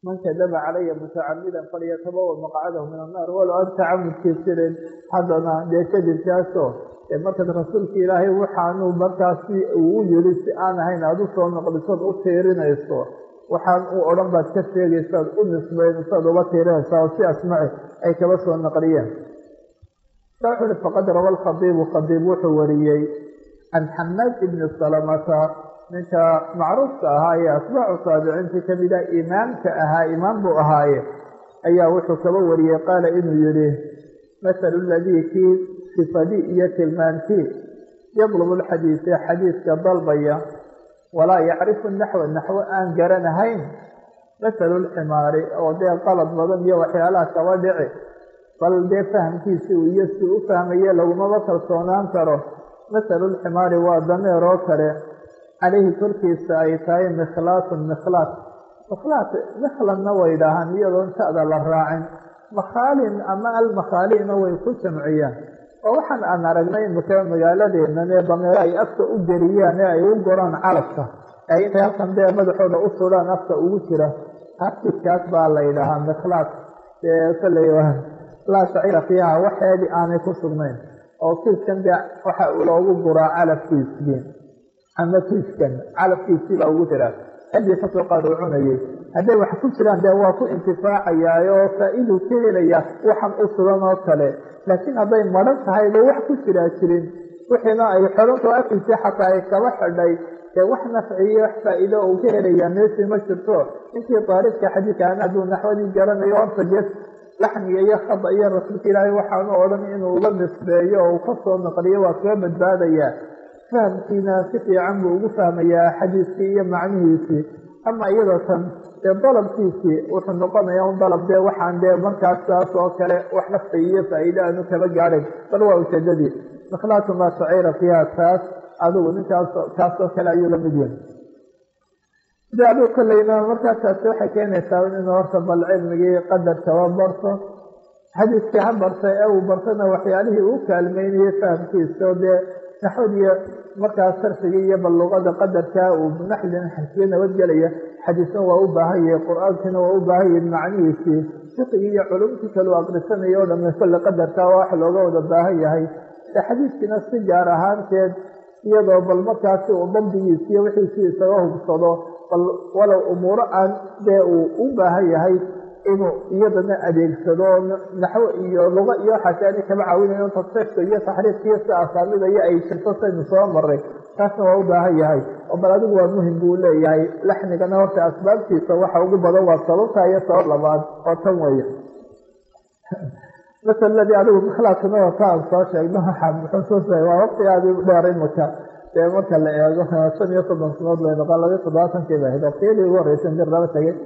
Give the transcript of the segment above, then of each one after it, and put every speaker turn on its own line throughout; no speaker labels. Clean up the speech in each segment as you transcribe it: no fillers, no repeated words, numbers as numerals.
man kadaba calaya mutacamidan falyatabawa maqcadahu min annaar walow aan tacamudkii jirin haddana dee kadibkaasoo markaad rasuulka ilaahay waxaanuu markaasi uu yiri si aan ahayn aada u soo noqdisood u tiirinayso waxaan uu odhan baad ka sheegaysaad u nisbaynaysaad uga tiirinaysaa oo si asmaci ay kaba soo naqliyeen wuxu uhi faqad rawa alkhadiibu khadiib wuxuu wariyey can xamaad ibni salamata ninka macruufka ahaa ee asbaacu taabiciintii kamida imaamka ahaa imaam buu ahaaye ayaa wuxuu kaba wariyey qaala inuu yihi mahalu ladii kii sifadii iyo tilmaantii yadlubu lxadiisa xadiiska dalbaya walaa yacrifu naxwa naxwo aan garanahayn mahalu lximaari oo dee qalad badan iyo waxyaalaha kaba dhici bal dee fahamkiisi iyo si u fahmaye lagumaba kalsoonaan karo mahalu lximaari waa dameer oo kale calayhi korkiisa ay tahay mikhlaatun mikhlaat mikhlanna way dhahaan iyadoon ta'da la raacin makhaalin ama almakhaalina way ku jamciyaan oo waxaan aan aragnay imika magaaladeennan ee dameero ay afka u geriyaan ee ay u goraan calafka ee intay halkan dee madaxooda u sudhaan afka ugu jira harkiskaas baa la ydhahaa mikhlaat kalley laa shacira fiiha waxeedii aanay ku sugnayn oo kiiskan dee waxa loogu guraa calafkiisii ama kiiskan calafkiisii baa ugu jiraa cidii kasoo qaad uu cunayay hadday wax ku jiraan dee waa ku intifaacayaa oo faa-iduu ka helaya waxan u sugan oo kale laakiin hadday maran tahay ba wax ku jiraa jirin wixiina ay xorantoo afkiisii xataa ay kaba xidhay dee wax nafciyo wax faa-iido uu ka helayaa meeshii ma jirto intii taariifka xadiidka an hadduu naxwadii garanayo horta gees laxniga iyo khada iyo rasuulka ilaahay waxaanu odhan inuu uga nisbeeyo oo uu kasoo naqliyo waa kaga badbaadayaa fahamkiina si fiican buu ugu fahmayaa xadiiskii iyo macnihiisii ama iyadoo tan dee dalabkiisii wuxuu noqonayaa un dalab dee waxaan dee markaas saas oo kale wax nafci iyo faa-iide aanu kaba gaadhayn bal waa ujeedadii mikhlaatu maa shaciira fiiha taas adigu ninkaas kaasoo kale ayuu la mid yahay de adigu kolleyna markaa taasi waxay keenaysaa inuu horta bal cilmigii qadarkaba barto xadiiskii ha bartay ee uu bartana waxyaalihii uu kaalmeynayay fahamkiisa oo dee naxwadiiyo markaas sarfigii iyo bal luqada qadarkaa uu naxlin xasiyo nabadgelaya xadiisna waa u baahan yahay qur-aankiina waa u baahan yahay macnihiisii fiqigii iyo culumtii kale u aqrisanayo o dhame kolle qadarkaa waa wax looga wada baahan yahay ee xadiiskiina si gaar ahaanteed iyadoo bal markaasi uu dabdigiisi iyo wixiisii isaga hubsado bal walow umuuro aan dee uu u baahan yahay inuu iyadana adeegsado naxwo iyo luqa iyo waxaasi ani kama caawinayo tasriifka iyo taxriifka iyo si asaamida iyo ay jirto saynu soo maray taasna waa u baahan yahay oo bal adigu waa muhim buu leeyahay laxnigana horta asbaabtiisa waxa ugu badan waa sababta iyo sabab labaad oo tan weeye masaladii adigu mikhlaadkana wata aan soo sheegno waxaan xusuusay waa waqti aad u dheer imaka dee marka la eego 5 sanood bay noqon 27 bay ahayd waqtiyadii ugu horreysay indir laba tegay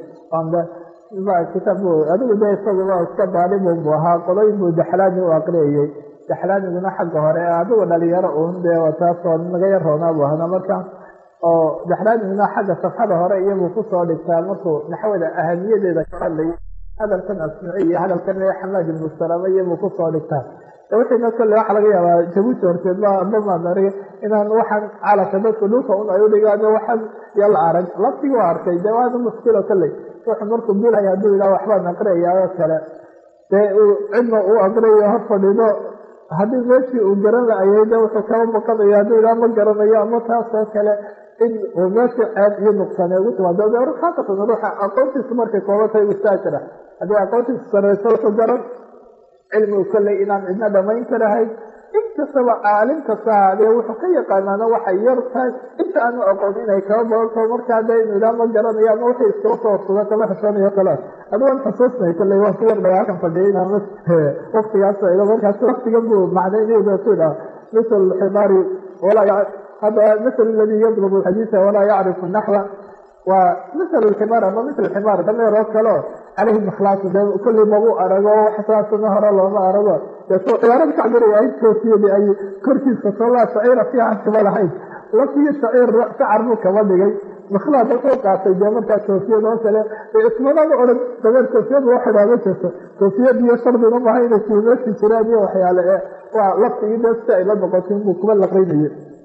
kitaab adigu de isaguba iska daalibun buu ahaa qoloyin buu daxlaani u aqriyayey daxlaaniguna xagga hore adigu dhalinyaro un dee taasoo naga yar roonaa buu ahna marka oo daxlaaniguna xagga safxada hore iyabuu kusoo dhigtaa markuu naxwada ahamiyadeeda ka hadlayay hadalkan asmici iyo hadalkan xamaad ibnu salama iyabuu kusoo dhigtaa wixiina kolle waxa laga yaabaa jabuuti horteed bamaadari inaan waxaan calafka dadku dhulka un ay udhigaan waxaan yala arag laftigii waa arkay dee waana muskilo kolley wuxuu markuu bilaya hadduu ilah waxbaan aqriyayaa oo kale dee uu cidna uu aqriyayo hor fadhido haddii meeshii uu garan la-ayay de wuxuu kaba baqanayo hadduu ilah ma garanayo ama taas oo kale in uu meeshii ceeb iyo nuqsane ugu timaado khaasatan ruuxa aqoontiisu markay koobatay ustaajira haddii aqoontiisu sareyso wuxuu garan cilmigu kolley inaan cidna dhamayn karahayn inkastaba caalim kasta haadee wuxuu ka yaqaanaana waxay yar tahay inta aanu aqoon inay kaba badanto markaa de inu ilah ma garanayo ama waxay iskaba soo suga kama xishoonayo kalaas adigaan xusuusnay kolley waa ku yardhay halkan fadhiya waqtigaas markaas waqtigan buu macnayneeda ku idhaha misl ximaari hadda misl ladii yadlubu xadiisa walaa yacrifu naxwa waa misl ximaar ama misl ximaar dameer oo kaleo caleyhi mikhlaasu de kolley magu arago waxsaasana hore looma arago dee ciyaarada kacbiraya toosiyadii ay korkiisa solaa shaciira fiican kama lahayn laftiyo shaciir sacar buu kama dhigay mikhlaad wuxuu qaatay dee markaa toosiyad oo kale ismanada odhan dameer toosiyad loo xidhaa ma jirto toosiyad iyo shardina maha inay kuumeeshi jiraan iyo waxyaale waa laftigii de si ay la noqotin buu kuma laqaynayay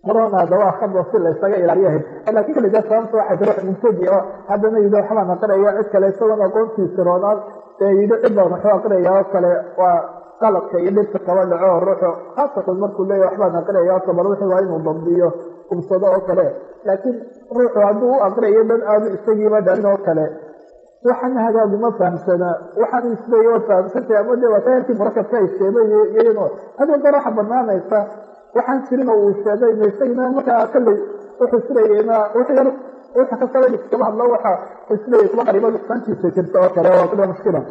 marona waa khadwa si la isaga ilaaliyahay laakiin kale dad sababta waxa jira mubtadi oo haddana yidho waxbaan aqriyaa cid kale isagoon aqoontiisa roonaan yidho cid baan waxba aqriyaa oo kale waa qaladka iyo dhibka kaba dhaco ruuxu khaasatan markuu leeyahay waxbaan aqriyaa kabar wixii waa inuu dambiyo umsado oo kale laakiin ruuxu hadduu u aqriyo dhan aanu isagiiba dhalin oo kale waxaan hagaaguma fahamsana waxaan isleeyahay waa fahamsantay ama dee waa tayrkii murakabka ay sheegay iyadoo hadii goor waxa banaanaysa waxaan jirin oo uu sheegay isagina markaa kalley wuxuu isleeyayna wuxuu ka sabay kama hadlo waxa isleeyay kuma qariibo santiisa jirta oo kale waa kula mushkila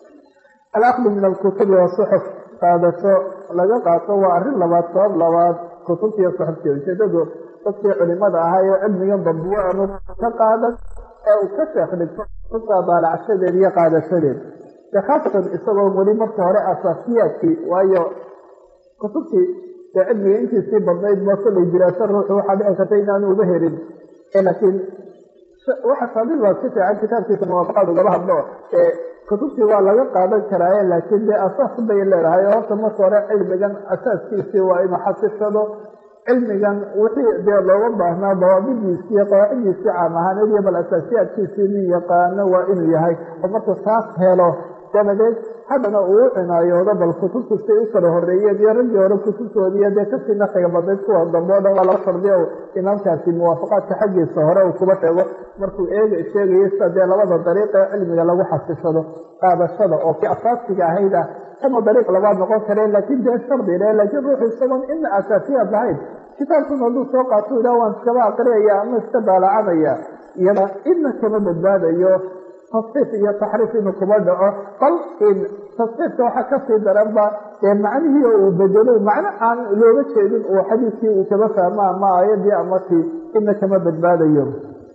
al-akhd min al-kutub wa suhuf qaadato laga qaato waa arrin labaad sabab labaad kutubta iyo suxufta ujeedadu dadkii culimada ahaa ee cilmigan dambiyo aanu ka qaadan ee uu ka sheekhdhigto daalacashadeed iyo qaadashadeed khaasatan isagoo weli marka hore asaasiyaadkii waayo kutubtii dee cilmiga intiisii badnayd ba kollay diraaso ruuxu waxaa dhici karta inaanu uga herin laakiin waxa taaliil baa si fiican kitaabkiisa muwaafaqaad ugaba hadlo kutubtii waa laga qaadan karaaye laakiin dee asaas bay leedahay oo horta marka hore cilmigan asaaskiisii waa inuu xasishado cilmigan wixii dee looga baahnaa dawaabidiisii iyo qawaacidiisii caam ahaaneed iyo bal asaasiyaadkiisii nin yaqaano waa inuu yahay oo marka taas helo dabadeed haddana uu cinaayoodo bal kutubtu say u kala horeeyeen iyo raggii hore kutubtoodiiyo dee kasii naqliga badnayd kuwa dambe o dhan waa laga shardiya imaamkaasi muwaafaqaadka xaggiisa hore uu kuba sheego markuu sheegayo sida dee labada dariiq ee cilmiga lagu xasishado qaadashada oo kii asaasiga ahayd ah ama dariiq labaad noqon kareen laakiin dee shardi le laakiin ruuxu isagoon ina asaasiyaad lahayd kitaabkun hadduu soo qaato ilah waan iskaba aqriyaya ama iska daalacanaya iyada idna kama badbaadayo tasxiif iyo taxriif inuu kuba dhaco bal in tasxiifka waxaa kasii daranba dee macnihii oo uu bedelo macno aan looga jeedin uu xadiiskii uu kaba fahmo ama aayadii ama tii idna kama badbaadayo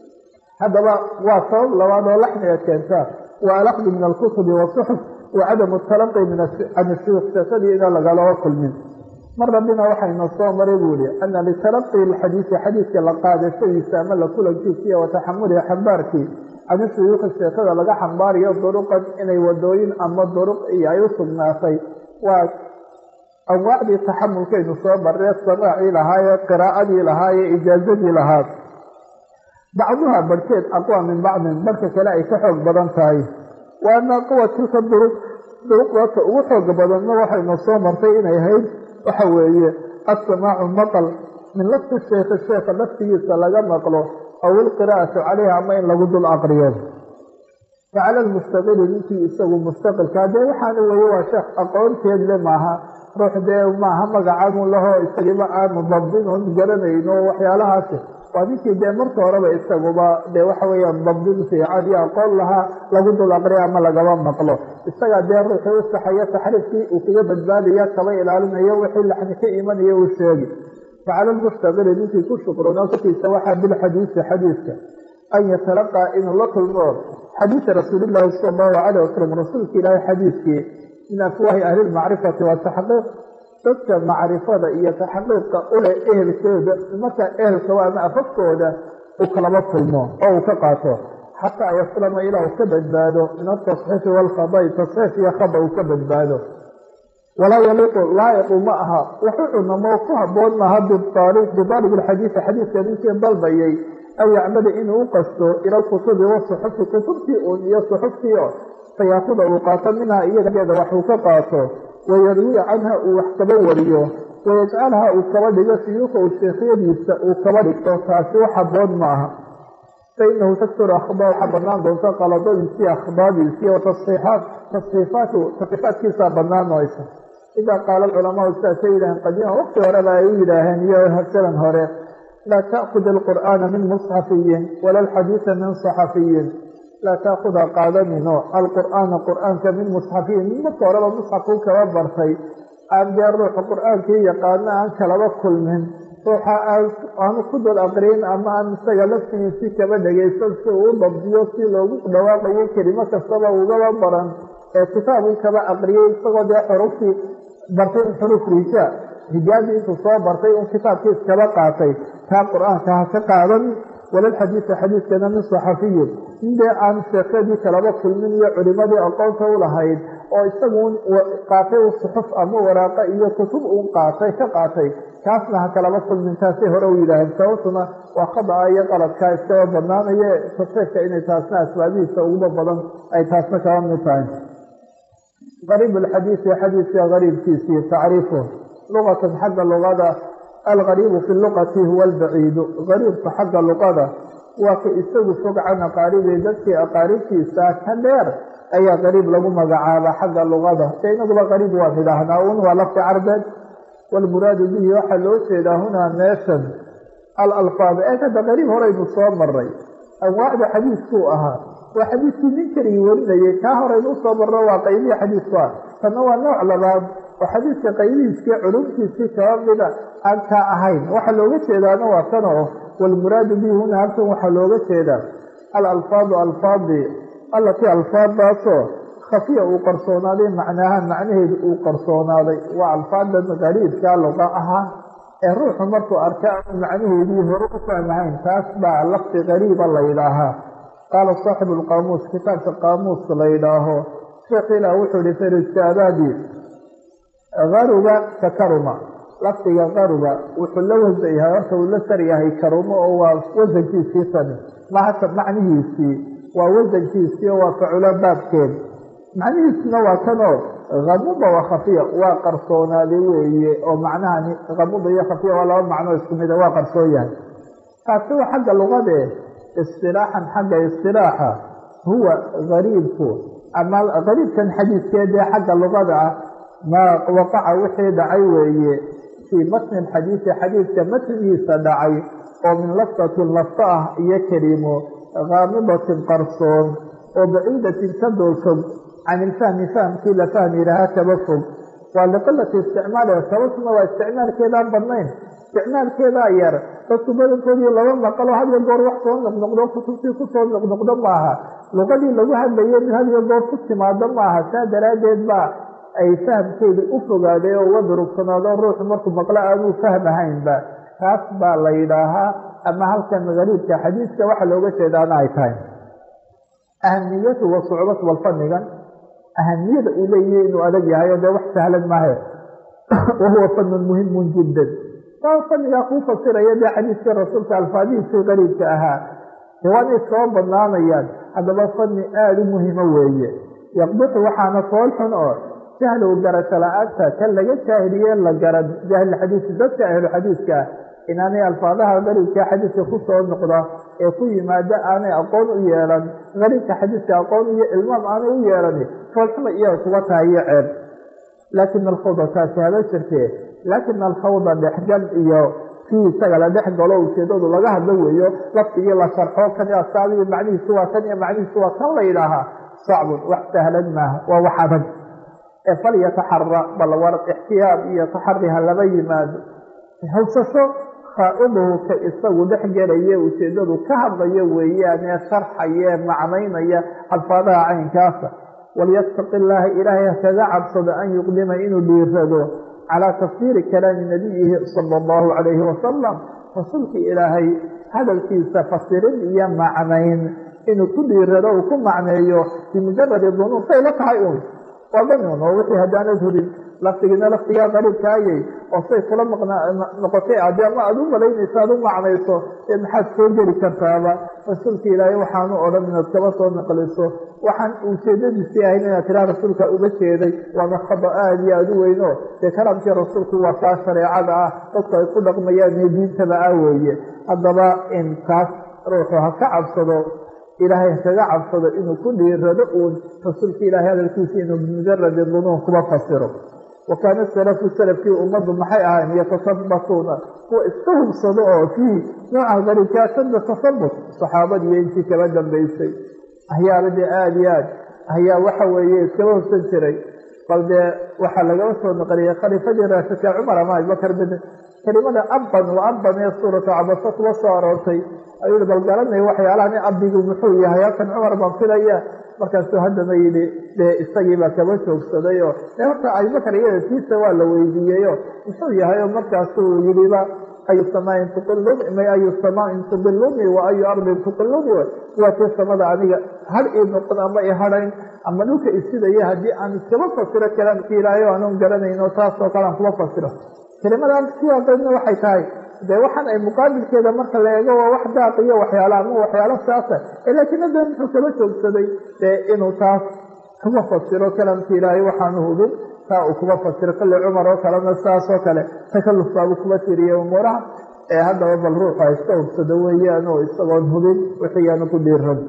haddaba waa sabab labaad oo laxniga keenta waa alaqdu min alkutubi wasuxuf wa cadamu talaqi can shuyuukh sheekadii inaan lagalaba kulmin mar rabbina waxaynu soo maray buu yihi ana litalaqi lxadiisi xadiiska la qaadashadiisa ama la kulankiisa iyo wataxamulihi xambaarkii can shuyuukhi sheekada laga xambaariyo duruqan inay wadooyin ama duruq iyo ay u sugnaatay waa anwaacdii taxamulkaynu soo barree samaacii lahaaye qiraa'adii lahaaye ijaazadii lahaa bacduha barhkeed aqwa min bacdin barka kale ay ka xoog badan tahay wa ana quwa tilka duruqdaasa ugu xooga badanna waxaynu soo martay inay ahayd waxa weeye assamaacu maqal min lafti sheekhi sheekha laftigiisa laga maqlo aw ilqiraa'atu calayha ama in lagu dul aqriyo facala lmustaqili ninkii isagu mustaqilka dee waxaana weeye waa sheekh aqoonteed le maaha ruux dee maaha magacaanu laho isagiba aanu dabdin oon garanayno waxyaalahaasi waa ninkii dee marka horeba isaguba dee waxa weeyaan dabdin fiican iyo aqoon lahaa lagu dul aqriyo ama lagaba maqlo isagaa dee ruuxii u saxayo taxriifkii uu kaga badbaadaya kaba ilaalinayo wixii laxni ka imanayo uu sheegi facala lmustaqili ninkii ku shuqrona korkiisa waxaa bilxadiisi xadiiska an yatalaqaa inuu la kulmo xadiisa rasuulillaahi sala allahu calayh wasalam rasuulka ilaahay xadiiskii min afwaahi ahli lmacrifati wataxqiiq dadka macrifada iyo taxqiiqa ule ehelkooda marka ehelka waa ama afafkooda uu kalaba kulmo oo uu ka qaato xataa yaslama ilaa uu ka badbaado min atasxiifi waalkhada'i tasxiif iyo khada uu ka badbaado walaa yaliiqu laayiqu ma aha waxu cunamo ku haboon maaha bidaalib alxadiisi xadiiska ninkii dalbayay aw yacmada inuu u qasto ila alkutubi wasuxufi kutubtii uun iyo suxuftii oo fayaakuda uu qaato minhaa iyageeda waxuu ka qaato wayarwiya canha uu wax kaba wariyo wayajcalha uu kaba dhigo siyuuka u sheekhyadiisa uu kaba dhigto taasi wax haboon ma aha fainahu taksuru akhbaar waxaa banaan doonta qaladadiisii akhbaardiisii wa tasxiifaatkiisaa banaanaysa idaa qaala alculamaau sidaasay yidhaheen qadiima waqti horeba ay u yidhaaheen iyo hasalan hore laa taakud alqur'aana min musxafiyin wala alxadiisa min saxafiyin laa taakuda qaadanino alqur'aana qur'aanka min musxafiyin marka horeba musxafkuu kaba bartay aan dee ruuxa qur'aankii yaqaano aan kalaba kulmin ruuxa aanu ku dul aqriin ama aan isaga laftigiisii kaba dhegaysan si uu u dabdiyo si loogu dhawaaqayo kelimo kastaba ugaba baran ee kitaabuu kaba aqriyey isagoo dee xuruftii bartay in xuruf hijaabii intuu soo bartay un kitaabkii iskaba qaatay taa qur-aanka ha ka qaadan walalxadiida xadiidkana min saxafiyin indee aan sheekadii kalaba kulmin iyo culimadii aqoonta u lahayd oo isagu qaatay suxuf ama waraaqa iyo kutub un qaatay ka qaatay kaasna ha kalaba kulmin taasay hore u yidhaaheen sababtuna waa khada-a iyo qaladkaa iskaba badnaanaya tasxiifka inay taasna asbaabihiisa uguba badan ay taasna kaba mid tahay. qariib alxadiidi xadiidka qariibkiisii tacriifu luqatan xagga luqada algariibu fi luqati huwa albaciidu gariibka xagga luqada waa ka isagu fog can aqaaribi dadkii aqaaribtiisa ka dheer ayaa qariib lagu magacaaba xagga luqada se inaguba qariib waan idhaahnaa un waa lafti carbeed walmuraadu bihi waxaa loo jeedaa hunaa meeshan alalfaad hadda qariib horaynu soo maray anwaacda xadiiskuu ahaa waa xadiiskii nin kaligii warinayay kaa horaynu usoo marno waa qaybihii xadiisku ah tanna waa nooc labaad oo xadiiska qaybihiiskii culumtiisii kaba mida aan kaa ahayn waxaa looga jeedaana waa tan oo walmuraadu bihi huna halkan waxaa looga jeedaa alalfaadu alfaadi allatii alfaadaasoo khafiya uu qarsoonaaday macnaaha macnaheedu uu qarsoonaaday waa alfaadan qariibkaa luqa ahaa ee ruuxu markuu arka aanu macnaheedii hore u fahmahayn taas baa lafdi qariiba la yidhaahaa. qaala saaxibu lqaamuus kitaabka qaamuuska la yidhaaho sheekhilah wuxuu ihi faristaadaadii qaruba ka karuma lafdiga qaruba wuxuu la wasan yahay horta uu la sar yahay karumo oo waa wasankiisii tani mahata macnihiisii waa wasankiisii oo waa faculo baabkeed macnihiisuna waa kanoo kamuda wa khafiya waa qarsoonaaday weeye oo macnahani kamuda iyo khafiya waa laba macnoo isku mida waa qarsoon yahay taasi waa xagga luqadee istilaaxan xagga istilaaxa huwa gariibku ama gariibkan xadiidkeedee xagga luqada ah maa waqaca wixii dhacay weeye fii matni alxadiidi xadiidka matnigiisa dhacay oo min lafdatin lafta ah iyo kelimo kaamidatin qarsoon oo baciidatin ka doolfog can ilfahmi fahamkii la fahmi lahaa kaba fog waa liqilati isticmaaliha sababtuna waa isticmaalkeedaan badnayn isticmaalkeedaa yar dadku badankoodii laba maqalo hadiyo goor wax soo noqnoqdo kutubtii kusoo noqnoqdo maaha luqadii lagu hadlaye mid hadiyo goor ku timaado maaha saa daraaddeed baa ay fahamkeedii u fogaaday oo uga durugsanaado ruuxu markuu maqlo aanuu fahmahaynba taas baa la yidhaahaa ama halkan gariibka xadiiska waxa looga jeedaana ay tahay ahamiyatu wa sucbatu walfanigan ahamiyada uu leeyahay inuu adag yahay oo dee wax sahlan maahe wahuwa fanun muhimun jiddan saa fanigaa kuu fasiraya dee xadiiskii rasuulka alfaadihiisii qariibka ahaa waanay soo badnaanayaan haddaba fani aada u muhimo weeye yaqbixu waxaana fool xun oo jahlow garasho la-aanta kan laga jaahiliye la garan jaahilxadiisi dadka ahlu xadiiska ah inaanay alfaadaha qariibka xadiiska ku soo noqda ee ku yimaada aanay aqoon u yeelan qariibka xadiiska aqoon iyo ilmaam aanay u yeelani foolxuma iyaga kuga tahay iyo ceeb laakina alkhawda taasi haba jirtee laakina alkhawda dhexgal iyo kii isaga la dhex galo ujeedadu laga hadlo weeyo laftigii la sharxo kan asaadiyo macnihiisu waa kan iyo macnihiisu waa kan la yidhaahaa sacbun wax sahlan maaha waa wax adag ee falyataxara bal war ixtiyaad iyo taxari ha laba yimaado hawsasho khaa'iduhu ka isagu dhex gelaye ujeedadu ka hadlayo weeyaane sharxaye macnaynaya alfaadaha caynkaasa walyattaqi illaaha ilaahay kaga cabsado an yuqdima inuu dhiirado calaa tafsiiri kalaami nabiyihi sala allahu calayhi wasalam rasuulkii ilaahay hadalkiisa fasirin iyo macnayn inuu ku dhiirado uu ku macneeyo bimujaradi dunuun say la tahay un waa danuun oo wixii haddaanad hurin laftigiina laftigaa qariibkaayay oo say kula noqotay ade ama aada u malaynayso aada u macnayso ee maxaad soo geli kartaaba rasuulka ilaahay waxaanu odhan inaad kaba soo naqliso waxaan ujeedadiisii ahayn inaad tiraa rasuulka uga jeeday waana khada aada iyo aada u weyno dee kalaamkii rasuulku waa kaa shareecada ah dadku ay ku dhaqmayaan ee diintaba ah weeye haddaba in taas ruuxu ha ka cabsado ilaahay kaga cabsado inuu ku dhiirado uun rasuulka ilaahay hadalkiisa inuu bimujaradi dunuun kuba fasiro wa kaana salafu salafkii ummaddu maxay ahayn yatasabatuuna kuwa iska hubsado oo fiih nooca qariibkaa shadda tasabut saxaabadiiyo intii kaba dambaysay ahyaabadii aada iyo aad ahyaa waxa weeye iskaba hubsan jiray bal dee waxaa lagaba soo naqliyay khaliifadii raashidka cumar ama abubakar bin kelimada abban wa abban ee suuratu cabasa kuba soo aroortay ayuu bal garanay waxyaalahani abdigu muxuu yahay halkan cumar baan filaya markaasuu haddana yidhi dee isagiibaa kaba joogsaday oo horta abubakar iyada tiisa waa la weydiiyeyo muxuu yahay oo markaasuu yidhiba ayu samaain tuqiluni ayu samaain tudiluni wa ayu ardin tuqiluni waa tii samada aniga har ii noqon ama i hadhayn ama dhulka isidaya haddii aan iskaba fasiro kalaamki ilaahay o aanun garanayno taasoo kale aan kuma fasiro kelimadan sidaasna waxay tahay dee waxaan ay muqaabilkeeda marka la eego waa wax daaq iyo waxyaala ama waxyaalo saasa laakiin hadda muxuu kaba joogsaday dee inuu taas kuma fasiro kalaamki ilaahay waxaanu hubin taa uu kuma fasiro kale cumar oo kalena saasoo kale takalluf baabu kuma tiriyey umuuraha haddaba bal ruuxa iska hubsado weeyaan oo isagoon hubin wixiiyaanu ku dhiiran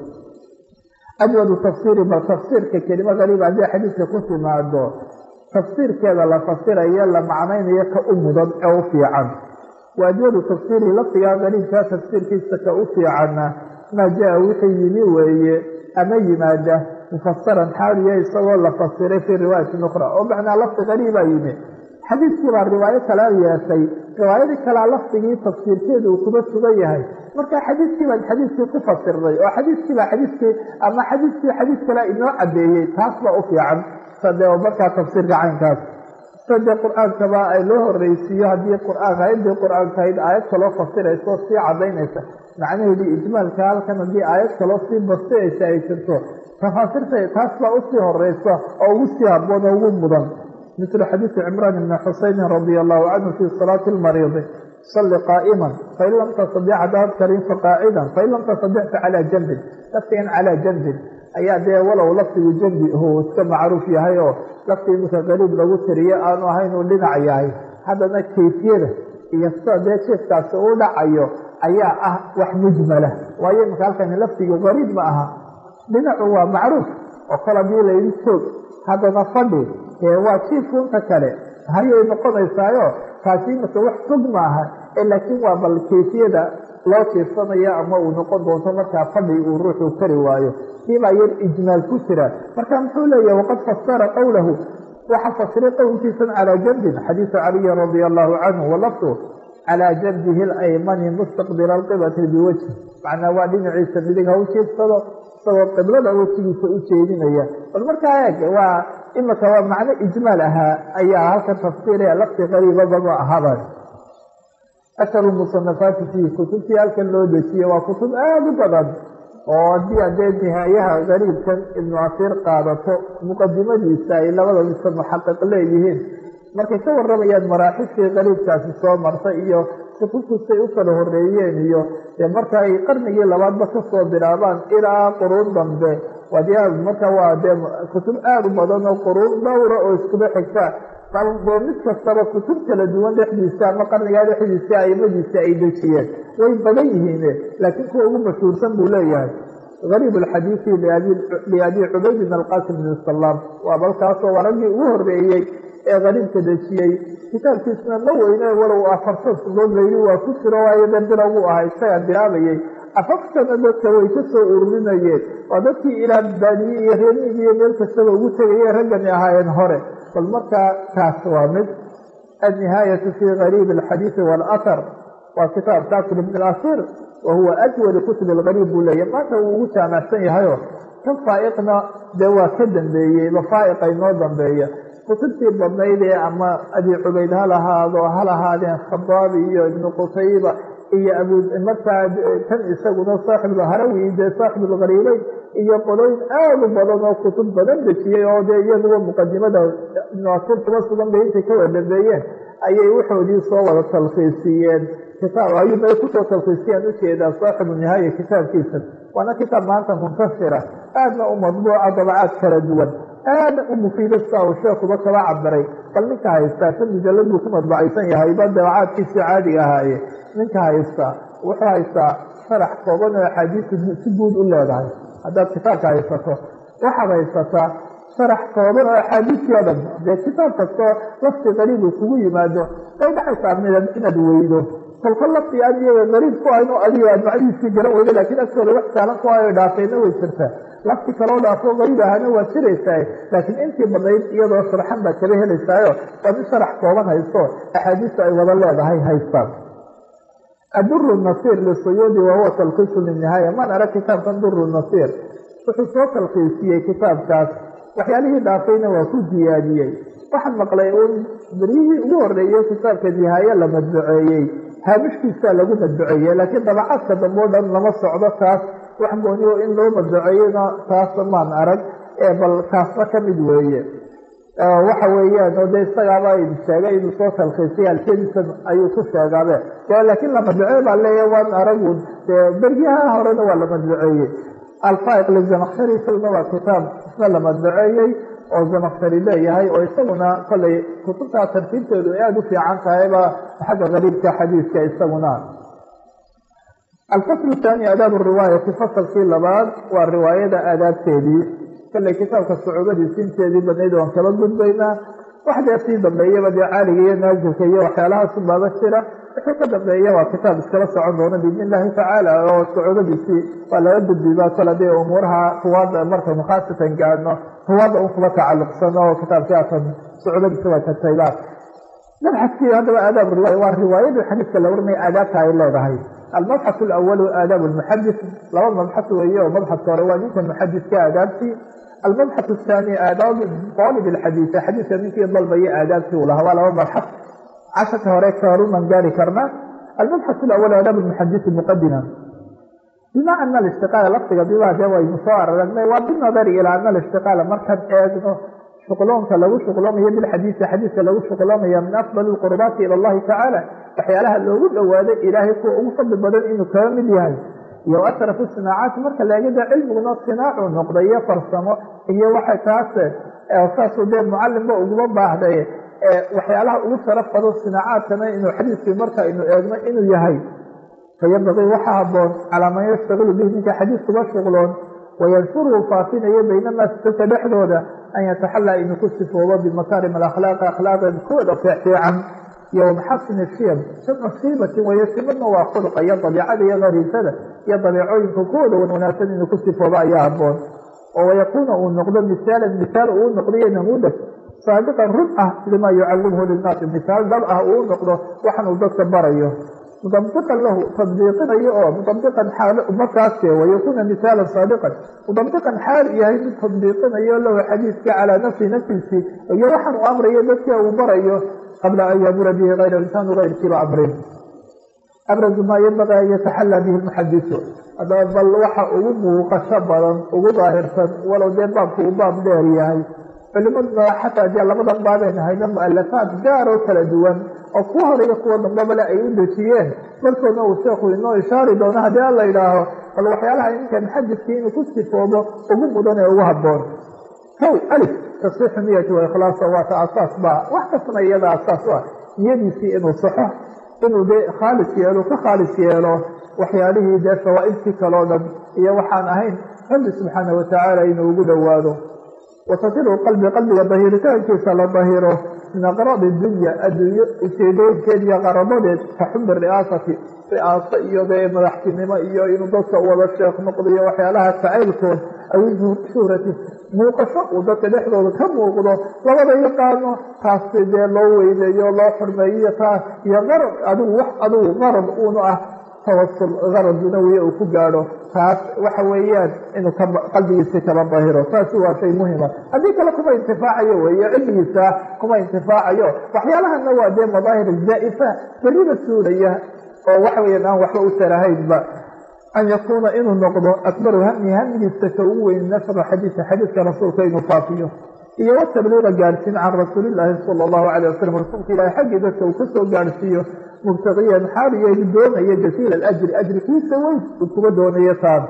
ajwadu tafsiiri bal tafsiirka kelima qariib haddii xadiiska ku timaado tafsiirkeeda la fasirayo la macnaynayo ka u mudan ee u fiican wa ajwadu tafsiiri lafdigaa qariibkaa tafsiirkiisa ka u fiicanna maa jaa wixii yimi weeye ama yimaada mufasaran xaaliya isagoo la fasiray fii riwaayatin ukhra oo macnaa lafdi qariibaa yimi xadiiskii baa riwaayo kalaa yeeshay riwaayadii kalaa lafdigii tafsiirkeedu uu kuma sugan yahay marka xadiiskii baan xadiiskii ku fasirnay oo xadiiskiibaa xadiiskii ama xadiiskii xadiis kalaa inoo cadeeyey taas baa u fiican sade oo markaa tafsiirka caynkaas sade qur-aankaba ay loo horeysiiyo haddii qur-aanka aayadii qur-aanka ahayd aayad kaloo fasirayso sii cadaynaysa macnaheedii ijmaalka halkan haddii aayad kaloo sii basiraysa ay jirto tafaasirta taas baa usii horeysa oo ugu sii haboon oo ugu mudan mislu xadiisi cimraan ibni xusaynin radia allahu canhu fii salaati lmariidi salli qaa'iman fain lam tastadic hadaad karin faqaacidan fain lam tastadic facalaa janbin laftigan calaa janbin ayaa dee walow laftigu janbi uu iska macruuf yahay oo laftii iminka qariib lagu tiriye aanu ahayn uu dhinac yahay haddana kayfiyada iyo sida dee jeefkaasi uu dhacayo ayaa ah wax mujmala waayo iminka halkani laftigu qariib ma aha dhinacu waa macruuf oo kale hadii layidhi joog haddana fadhi waa jiifkunta kale hayay noqonaysaayo taasi iminka wax fog maaha laakiin waa bal kayfiyada loo jiifsanaya ama uu noqon doonto markaa fadhi uu ruuxu kari waayo kiibaa yar ijmaal ku jira marka muxuu leeyahay waqad fasara qowlahu waxa fasiray qowlkiisan calaa janbin xadiisu caliyin radia allahu canhu walafdu calaa janbihi alaymani mustaqbila alqiblati biwajhi macnaa waa dhinaciisa midig ha u jiifsado isagoo qiblada wejigiisa u jeedinaya bal markaa eeg waa imika waa macno ijmaal ahaa ayaa halkan tafsiiraya lafti qariibabama ahaba asharu musanafaati fiihi kutubtii halkan loo dejiye waa kutub aada u badan oo haddii adee nihaayaha qariibkan ibnu asiir qaadato muqadimadiisa ay labada mise muxaqiq leeyihiin markay ka waramayaan maraaxishii qariibkaasi soo martay iyo kutubtusay u kala horeeyeen iyo marka ay qarnigii labaadba kasoo bilaabaan ilaa quruun dambe marka waa dee kutub aada u badan oo quruun dhowra oo iskuba xigta mid kastaba kutub kala duwan dhexdiisa ama qarnigaa dhexdiisa aimadiisa ay dejiyeen way badan yihiin laakiin kuwa ugu mashhuursan buu leeyahay gariib alxadiisi liabi cubayd bn alqasim bn salaam waa balkaasoo waa raggii ugu horeeyey ee qariibka dejiyey kitaabkiisna ma weyne walow afartan sunood layli waa ku jiro waayo dambiragu ahaa isagaa bilaabayey afafsana dadka way ka soo ururinayeen waa dadkii ilaa baadiye iyo reermigi iyo meel kastaba ugu tegayeen raggani ahaayeen hore bal markaa taas waa mid annihaayatu fii gariib alxadiisi waalahar waa kitaab kaatib ibn alasiir wa huwa ajwali kutubi algariib buu leeyahy maanta wuu ugu jaamacsan yahayo kan faa'iqna dee waa ka dambeeyey faa'iqa inoo dambeeya kutubtii badnayd ee ama abi cubayd ha lahaadeen khadaabi iyo ibnu qutayba iyo markaa kan isaguna saaxibulharawi dee saaxibulgariibeyn iyo qolooyin aada u badan oo kutub badan dejiyey oo dee iyaduba muqadimada ibnu asiir kuma sugan bay intay ka wada dambeeyeen ayay waxoodii soo wada talkiisiyeen kitaab ayuub ay kusoo talkiisiyaan ujeedaa saaxibu nihaaya kitaabkiisa waana kitaab maanta muntashira aadna u madbuuca dabacaad kala duwan aada u mufiida sida uu sheekuba kaba cabiray bal ninka haystaa kan mujalad buu ku madbacaysan yahay ba dabacaadkiisii caadiga ahaaye ninka haystaa wuxuu haystaa sharax kooban oo axaadiistu si guud u leedahay haddaad kitaabka haysato waxaad haysataa sharax kooban oo axaadiistii o dhan dee kitaab kastoo lafti qariib uu kugu yimaado way dhacaysaa midab inaad weydo kolka lafti aan iyaga qariib ku ahayn oo adiga aad macnihiisii garan weyda laakiin agtooda wax saalan ku ahayo dhaafayna way jirtaa lafti kaloo dhaafo qariib ahana waa jiraysaa laakiin intii badnayd iyadoo sharxan baad kaba helaysaayo waa mid sharax kooban haysto axaadiistu ay wada leedahay haystaan aduru nasiir lisuyuudi wahuwa talkiisu linihaaya man arag kitaabkan duru nasiir wuxuu soo talkiisiyey kitaabkaas waxyaalihii dhaafayna waa ku ziyaadiyey waxaan maqlay uun beryihii ugu horeeyey kitaabka nihaaye la madbuceeyey haamishkiisaa lagu madbuceeye laakiin dabacaadka dambe o dhan lama socdo taas wax gooniyo in loo madbuceeyena taas maan arag bal kaasna kamid weeye waxa weeyaan oo de isagaaba sheegay inuu soo talkiisay alkedisan ayuu ku sheegaabe laakiin la madbuceeye baa leeyahay waan aragun beryaha horena waa la madbuceeyey alfaiq lizamakhshari isaguna waa kitaab isna la madbuceeyey oo zamakhshari leeyahay oo isaguna kollay kutubtaa tartiibteedu ay aada u fiican tahayba xagga qariibka xadiidka isaguna alfasl الثاني aadaab الriwaayati fasalkii labaad waa riwaayada aadaabteedii kollay kitaabka sucuubadiisi inteedii badnayd oan kaba gudbaynaa wax dee sii dambeeyaba dee caaliga iyo naazilka iyo waxyaalahaas baaba jira wixii ka dambeeya waa kitaab iskala socon doona biidn illahi tacaala oo sucuubadiisii waa laga gudbiba kole dee umuuraha ruwaada markaynu khaasatan gaadno ruwaada un kuba tacalluqsano oo kitaabkii aatan sucuubadiisa waa tagtayba mabxaskii haddaba aadaab riwaaya waa riwaayadii xadiiska la warinaya aadaabta ay leedahay almabxaث اlأwl aadaab اlmuxadis laba mabxaث weeye oo mabxaثka hore waa ninka muxadiska aadaabtii almabxaث الثaanي aadaab طaalib اxadiiث xadiiska ninkii dalbaya aadaabtii u lahaa waa laba mabxaث casharka hore kaaruman gaari karna almabxaث اlأwl aadaab اlmuxadisi muqadima bima ana alاshtiqaala lafdiga biba dee waynu soo aragnay waa binadari ilaa ana alاshtiqaala markaan eegno shuqloonka lagu shuqloomayo bilxadiisi xadiiska lagu shuqloomaya min afdal اlqurbaati ilى اllahi tacaala waxyaalaha loogu dhowaaday ilaahay kuwa ugu fadli badan inuu kaga mid yahay iyo asrafu sinaacaati marka laegada cilmiguna sinaacu noqday iyo farsamo iyo waxa taas saasuu dee mucalimba uguma baahday waxyaalaha ugu sharaf badan sinaacaadkana inuu xadiiskii marka aynu eegno inuu yahay fayabaqii waxa haboon calaa man yashtagilu bihi ninka xadiiskuba shuqloon wayanshuruu faafinayo baynanaas dadka dhexdooda an yataxallaa inuu ku sifoobo bimakaarim alakhlaaqi akhlaaqeed kuwada fiican iyo maxasin shiyam jamcu siibatin wayo simadna waa khuluqa iyo dabiicada iyo qariisada iyo dabiicooyinka kuwada wanaagsan inuu ku sifoobo ayaa haboon oo wayakuuna uu noqdo misaalan misaal uu noqdayo namuudas saadiqan run ah lima yucallimhu linnaasi misaal dab ah uu noqdo waxan uu dadka barayo mudabiqan lahu tadbiiqinayo oo mudabiqan xaal markaas wayakuuna misaalan saadiqan mudabiqan xaal yahay mid tadbiiqinayo lahu xadiiska calaa nafsi naftiisii iyo waxan uu amrayo dadka uu barayo qabla an yamura bihi kayra insaanu kayrkiiba amrin abrazu maa yanbaqi an yataxallaa bihi lmuxadisu haddaba bal waxa ugu muuqasho badan ugu daahirsan walow dee baabku uu baab dheer yahay culimaduna xataa dee labadan baabeen hayna mu'alafaad gaar oo kala duwan oo kuwa hore iyo kuwa dambabale ay u dejiyeen markoodna uu sheekhu inoo ishaari doono haddii an la yidhaaho bal waxyaalaha ninka muxadiskii inuu ku sifoobo ugu mudan ee ugu haboon kow alif tasxiixu niyati wa ikhlaasa waata asaas ba wax kastana iyada asaas u ah niyadiisii inuu saxo inuu dee khaalis yeelo ka khaalis yeelo waxyaalihii dee fawaaidkii kaloo dhan iyo waxaan ahayn rabbi subxaana watacaala inuu ugu dhowaado watasiru qalbi qalbiga dahiritaankiisa la dahiro min aqraadi dunya adduunyo ujeedooyinkeed iyo qaradadeed ka xubi ri'aasati ri'aaso iyo dee madaxtinimo iyo inuu dadka wada sheekh noqdo iyo waxyaalaha jacaylkood aw shuhrati muuqasho uu dadka dhexdooda ka muuqdo labada yaqaano taasi dee loo weyneeyo loo xurmeeyo taas iyo qarad adigu wax adigu qarad uunu ah tawasul qarad dunawiya uu ku gaadho taas waxa weeyaan inuu qalbigiisa kala dahiro taasi waa shay muhima haddii kale kuma intifaacayo weeye cilmigiisa kuma intifaacayo waxyaalahana waa dee madaahir zaa'ifa beriba suulaya oo waxa weeyaan aan waxba u tarahaynba an yakuuna inuu noqdo akbaru hami hamigiisa ka ugu weyn nashra xadiiska rasuulka inuu faafiyo iyo watabliiqa gaadhsiin can rasuulillaahi sala allahu calayh wasalam rasuulka ilaahi xaggii dadka uu kasoo gaadhsiiyo mubtaqiyan xaaliyo doonaya jasiila alajri ajrikiisa weyn uu kuga doonayo taan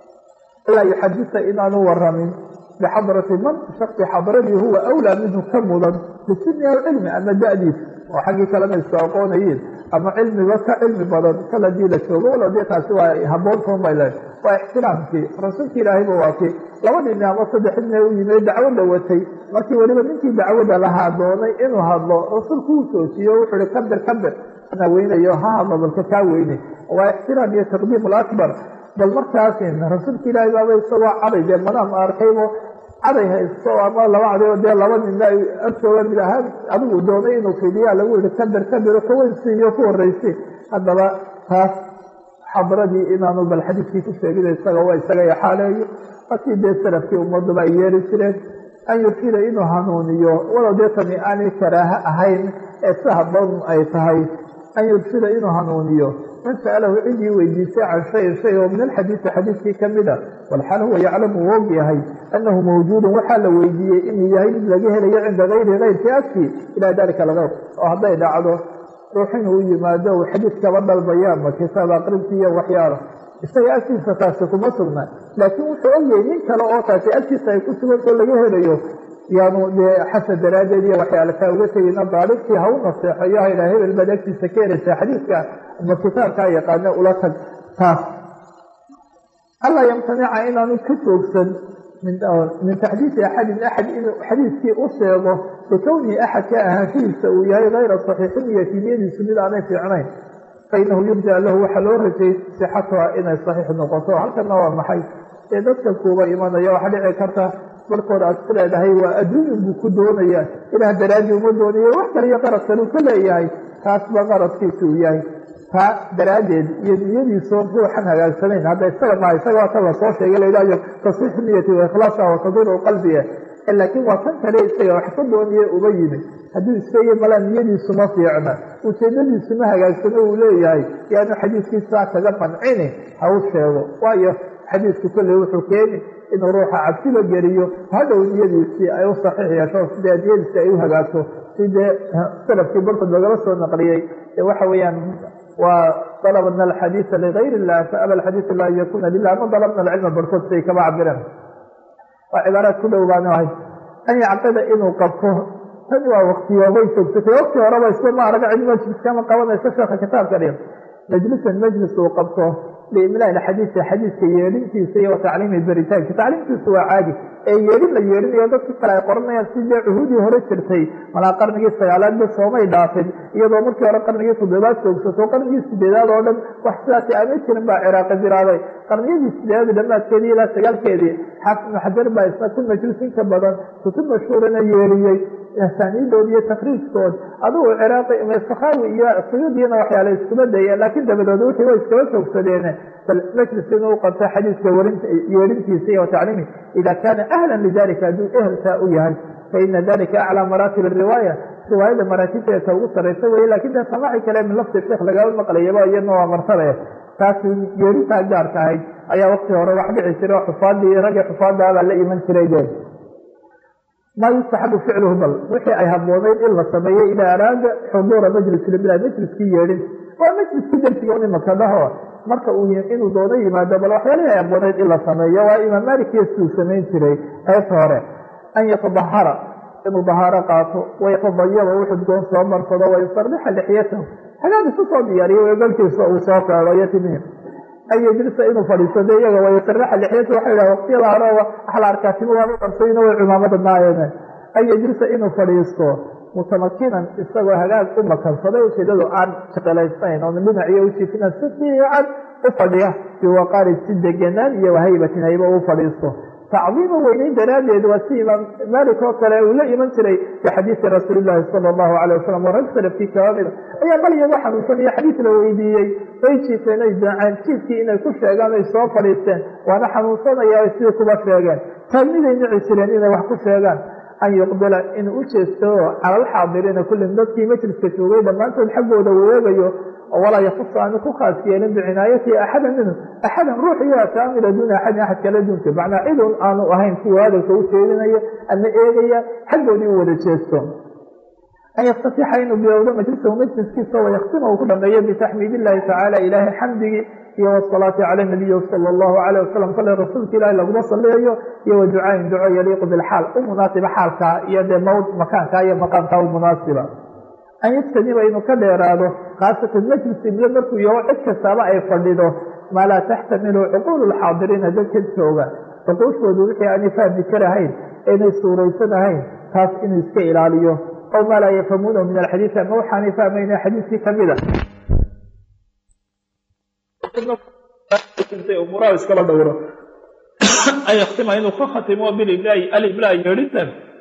ilaa yuxadisa inaanu waramin bixadrati man shaqsi xadradii huwa awlaa minhu ka mudan bisini alcilmi ama da'diis oo xaggii kalena isku aqoonayeen ama cilmiba ka cilmi badan kala dii la joogo walow dee taasi waa haboontoon bay leed waa ixtiraamkii rasuulka ilaahayba waa kii laba nin ama saddex nin u yimid dacwada watay markii weliba ninkii dacwada lahaa doonay inuu hadlo rasuulku uu joojiyo wuxuu ihi kabir ana weynayo ha hadlo balka kaa weyne waa ixtiraam iyo taqdiim alakbar bal markaas rasuulka ilaahay baaba isagoo caday dee manaam arkaybo caday haysto ama laba caday oo dee laba nina ay agtooga mid ahaan adigu doonay inuu fidiyaa lagu yihi kabir ka weyn siiyo ku horreysay haddaba taas xadradii inaanu bal xadiiskii ku sheegin isaga yaxaaleeyo markii dee salafkii ummaduba ay yeeli jireen an yurshida inuu hanuuniyo walow dee tani aanay karaaha ahayn ee si haboon ay tahay an yursida inuu hanuuniyo man sa'alahu cidii weydiisay can shayin shay oo min alxadiisi xadiiskii kamida walxaal huwa yaclamu uu og yahay annahu mawjuudun waxaa la weydiiyey inuu yahay mid laga helayo cinda gayri kayrkii agtii ilaa dalika algayr oo hadday dhacdo ruux inuu yimaado uu xadiis kaba dalbaya ama kitaab aqrintii iyo waxyaalo isaga agtiisa taasi kuma sugna laakiin wuxuu ogyahay nin kale oo taasi agtiisa ay ku sugantoo laga helayo yaanu dee xasad daraaddeed iyo waxyaale kaa uga tegina daalibkii ha u naseexayo ha idhaha hebel baad agtiisa ka helaysaa xadiiska ama kitaabkaa yaqaane ula tag taas alla yamtanica inaanu ka joogsan min taxdiisi axadin axad inuu xadiiskii u sheego likownihi axadka ahaanshihiisa uu yahay kayra saxiixi niyati niyadiisu mid aanay fiicnayn fainahu yurja lahu waxaa loo rajay sixatuha inay saxiix noqoto halkana waa maxay ee dadka kuuba imanaya waxaa dhici karta markooda aad ku leedahay waa adduunyun buu ku doonaya ilaah daraadii uma doonayo wax kaliyo qarad kale uu ka leeyahay taasba qaradkiisa uu yahay taa daraaddeed iyo niyadiisoo ruuxan hagaagsanayn hadda isaga maha isaga waa kan lasoo sheegay laidhahyo tasxiixu niyati wa ikhlaasa wa tadiru qalbiga laakiin waa kan kale isaga wax ka dooniye uba yimi hadduu isleeya malaa niyadiisu ma fiicna ujeedadiisu ma hagaagsano uu leeyahay yaanu xadiiskiisaa kaga qancini ha u sheego waayo xadiisku kolley wuxuu keeni inuu ruuxa cabsiba geliyo hadhow niyadiisii ay u saxiix yeesho sidee niyadiisii ay u hagaagto sidee salafkii barkood lagala soo naqliyey waxa weeyaan waa dalabna alxadiisa ligayr illah faaba alxadiisu la an yakuna lilah ma dalabna alcilma barkood siay kaba cabireen waa cibaaraad ku dhow baanu ahay an yacqida inuu qabto tani waa waktiyoobay joogsatay wakti horeba isba ma araga cid majliskama qabanayso sheekha kitaabka dhig majlisan majlis uu qabto liimlaa xadiisa xadiiska yeedhintiisa iyo watacliimi baritaanka tacliimtiisu waa caadi ee yeedhin la yeedhinayo dadka kale ay qoranayaan sidee cuhuudii hore jirtay malaa qarnigii sagaalaadba soomay dhaafin iyadoo markii hore qarnigii toddobaad joogsato qarnigii sideedaad oo dhan wax sidaasi aama jirin baa ciraaqi biraaday qarniyadii sideedaad dhammaadkeedii ilaa sagaalkeedii xaafid ibnu xajar baa isna ku majlis inka badan kutub mashhuurana yeeriyey asaaniidood iyo takriijkood adugu ciraaqi sakaawi iyo suyuudiyana waxyaala iskuma dayeen laakiin dabadood wixii way iskaba joogsadeen bal majlis inuu qabto xadiiska yeedhintiisa iyo tacliimi ida kaana ahlan lidalika hadduu ehelkaa u yahay faina dalika aclaa maraatib ariwaaya riwaayada maraatibteeta ugu saraysa weye lakin dee samaaci kale min lafdi sheekh lagaba maqlayaba iyadna waa martabe taasi yeedhintaa gaarka ahayd ayaa wakti hore wax dhici jiray oo xufaadii raggii xufaadaabaa la iman jiray de ma yustaxabu ficluhu bal wixii ay habboonayd in la sameeyo idaa araada xuduura majlisilbila majliskii yeedhin waa majliskii darsiga un imaka dhaho marka uu inuu doono yimaado bal waxyaalihii ay habboonayd in la sameeyo waa imaam malik iyo siduu samayn jiray qaybta hore an yatadahara inuu dahaaro qaato wayatadayaba wuxuu doon soo marsado wayusarixa lixyatahu hagaag isu soo diyaariyo weegalkiisa uu soo feedo iyo timihi an yajlisa inuu fadhiisado iyaga wayusarixa lixyatahu waxa yidhaha waqtiyada hore waxa la arkaa timo waaba qarsayno way cumaamada naayeen an yajlisa inuu fadhiisto mutamakinan isagoo hagaag u makansaday ujeedadu aan shaqalaysnayn oo dhinaciyo ujiifina si fiican u fadhiya biwaqaari si degenaan iyo wahaybatin hayba u fadhiisto tacdiima weyneyn daraaddeed waa si imaam malik oo kale uu la iman jiray bi xadiisi rasuuli llaahi sala allahu alayh wasalam oo rag salafkii kaba mida ayaa bal iyago xanuunsan iyo xadiis la weydiiyey way jiifeen ay daaceen jiifkii inay ku sheegaan ay soo fadhiisteen waana xanuunsanaya ay sidii kuba sheegeen taagniday nici jireen inay wax ku sheegaan an yuqbila inuu u jeesto cala alxaadiriina kullin dadkii majliska joogay dhammaantood xaggooda wareegayo oo walaa yakusa aanu ku khaas yeelin bicinaayatihi axadan minhu axadan ruux iyo ataamila duuna axadin axad kala duunka macnaa cidun aanu ahayn kuwa hadalka u jeedinaya ama eegaya xaggoodii u wada jeesto an yaftatixa inuu bilowdo majlisahu majliskiisa wayaktima uu ku dhameeyo bitaxmiid illahi tacaala ilaahay xamdigii iyo wasalaati cala nabiyi sala allahu alayh wasalam sali rasuulka ilahi laguma saliyayo iyo waducaayin duco yaliiqu bilxaal u munaasiba xaalkaa iyo dee makaankaa iyo maqaamkaa u munaasiba an yajtaniba inuu ka dheeraado khaasatan majlis iblo markuu yaho cid kastaaba ay fadhido maa laa taxtamilu cuquulu lxaadiriina dadka jooga cuquushoodu wixii aanay fahmi karahayn aynay suuraysanahayn taas inuu iska ilaaliyo aw maa laa yafhamuunahu min alxadiisi ama waxaanay fahmayna xadiiskii kamida umuraa iskala dhowro an yaktima inuu ka khatimo biliblaai alibla yeedhinta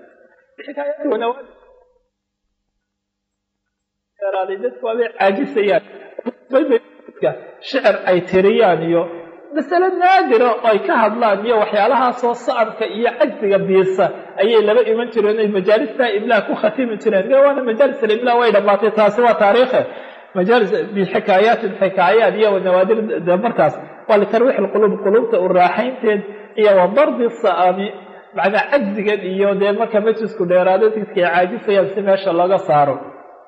dadku waabay caajisayaan shicir ay tiriyaan iyo masale naadira oo ay ka hadlaan iyo waxyaalahaasoo sacabka iyo cajsiga biisa ayay laba iman jireen ay majaalista iblaha ku khatimi jireen de waana majaalis aliblah way dhammaatay taasi waa taariikhe majaalis bixikaayaati xikaayaat iyo nawaadir markaas waa litarwiix alquluub quluubta u raaxaynteed iyo wa dardi sa'ami macnaa cajzigan iyo dee marka majlisku dheeraado dadkay caajisayaan si meesha laga saaro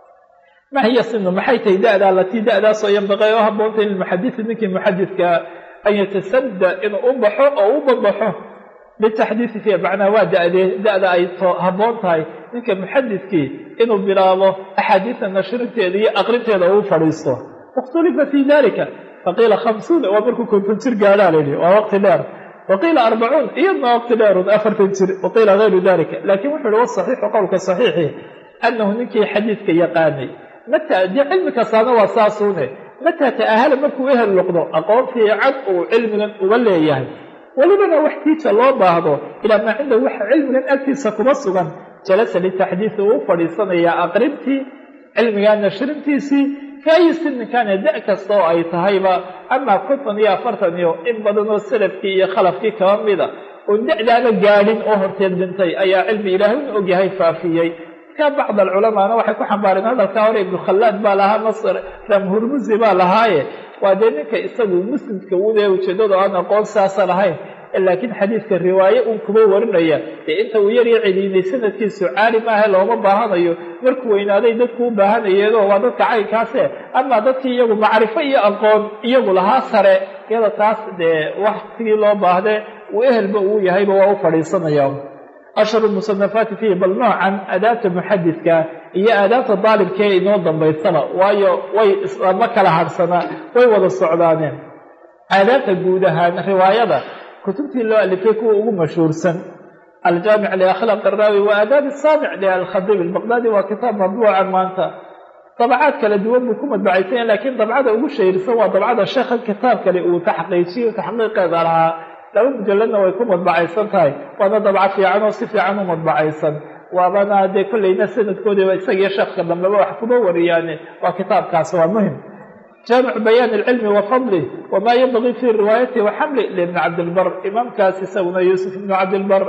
ma hiya sinu maxay tahay da'da alatii da'daasoo yanbaqay oo haboontay lilmuxadisi ninkii muxadidka an yatasadda inuu u baxo oo u badbaxo litaxdiisi fiiha macnaa waa da'da ay habboon tahay ninka muxadidkii inuu bilaabo axaadiisa nashrinteeda iyo aqrinteeda uu fadhiisto ikhtulifa fii dalika faqiila 50 waa markuu 50 jir gaadhaa layidhi waa waqti dheer waqiila 40 iyadna waqti dheerun 40 jir waqiila gayru dalika laakiin wuxuu yihi wasaxiixu qowlka saxiixi annahu ninkii xadiidka yaqaanay mataa dee cilmi kastaana waa saasuune mataa ta'ahala markuu ehel noqdo aqoon fiican uu cilmigan uga leeyahay welibana wax tiija loo baahdo ilaa maa cindahu waxa cilmigan agtiisa kuma sugan jalasa litaxdiisi uu fadhiisanayaa aqrintii cilmigaa nashrintiisii fi ayi sinin kaana da' kasta oo ay tahayba amaa 50 iyo 40 iyo in badan oo salafkii iyo khalafkii kaba mida oo da'daana gaadhin oo horteed dhintay ayaa cilmi ilaahay u ogyahay faafiyey bacd alculamaana waxay ku xambaareen hadalkaa hore ibnu khallaad baa lahaa nasr ramhurmusi baa lahaaye waa dee ninka isagu muslimka ude ujeedada aan aqoon saasa lahayn laakiin xadiidka riwaaye uun kuma warinaya dee inta uu yarya celiinay sanadkiisu caali maaha looma baahanayo markuu weynaaday dadku u baahanayeedo waa dadka caynkaase amaa dadkii iyagu macrifo iyo aqoon iyagu lahaa sare iyada taas dee waktigii loo baahde uu ehelba uu yahayba waa u fadhiisanaya ashhar musanafaati fiihi bal noocan aadaabta muxadidka iyo aadaabta daalibkee inoo dambaysaba waayo way ma kala hadhsanaa way wada socdaaneen aadaabta guud ahaan riwaayada kutubtii loo alifay kuwa ugu mashhuursan aljaamic liakhlaaq araawi wa aadaabi saamic lialkhadiib albaqdaadi waa kitaab madbuucan maanta dabcaad kala duwan buu ku madbacaysan laakiin dabcada ugu shahiirsan waa dabcada sheekha kitaab kale uu taxqiijiyo taxqiiqeeda lahaa laba mujalladna way ku madbacaysan tahay waana dabco fiican oo si fiican u madbacaysan waabana dee kollayna sanadkoodiiba isagiyo sheekka dambeba wax kuma wariyaane waa kitaabkaas waa muhim jaamicu bayaan alcilmi wa fadlih wamaa yanbagii fii riwaayatihi wa xamli libni cabdilbar imaamkaas isaguna yuusuf ibnu cabdilbar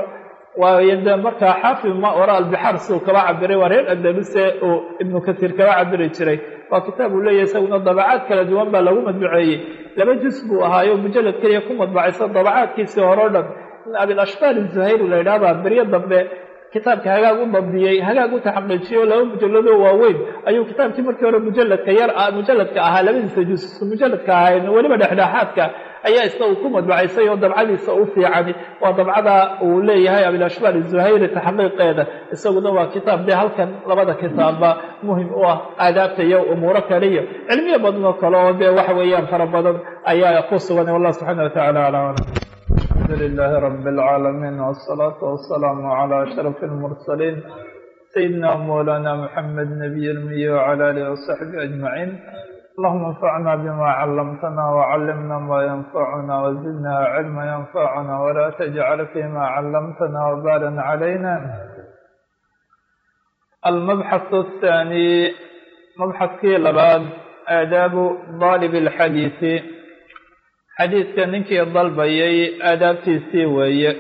waa markaa xaafid ma wara albixaar siduu kaba cabiray waa reer andaluse oo ibnu kasiir kaba cabiri jiray waa kitaab uu leeyahay isaguna dabacaad kala duwan baa lagu madbuceeyey 2 juz buu ahaayo mujalad keliya ku madbacaysan dabacaadkiisii hore o dhan in abilashbaal zuhayri la yidhahdaa beryo dambe kitaabka hagaag u dabdiyey hagaag u taxaqiijiyo 2 mujalladoo waaweyn ayuu kitaabkii markii hore mujalladka ahaa 2 juz mujalladka ahayn weliba dhexdhexaadka ayaa isna uu ku madbacaysay oo dabcadiisa u fiicani waa dabcada uu leeyahay abilashbaal zuhayri taxqiiqeeda isaguna waa kitaab dee halkan labada kitaabba muhim u ah aadaabta iyo umuuro kale iyo cilmiyo badan oo kale oo dee waxa weeyaan fara badan ayaa ku sugan wallah subxaana watacaala aclam الحمد لله رب العالمين والصلاة والسلام على أشرف المرسلين سيدنا مولانا محمد نبي الأمي وعلى آله وصحبه أجمعين اللهم انفعنا بما علمتنا وعلمنا ما ينفعنا وزدنا علما ينفعنا ولا تجعل فيما علمتنا وبالا علينا المبحث الثاني مبحث كي لباد آداب طالب الحديث xadiidka ninkii dalbayay aadaabtiisii weeye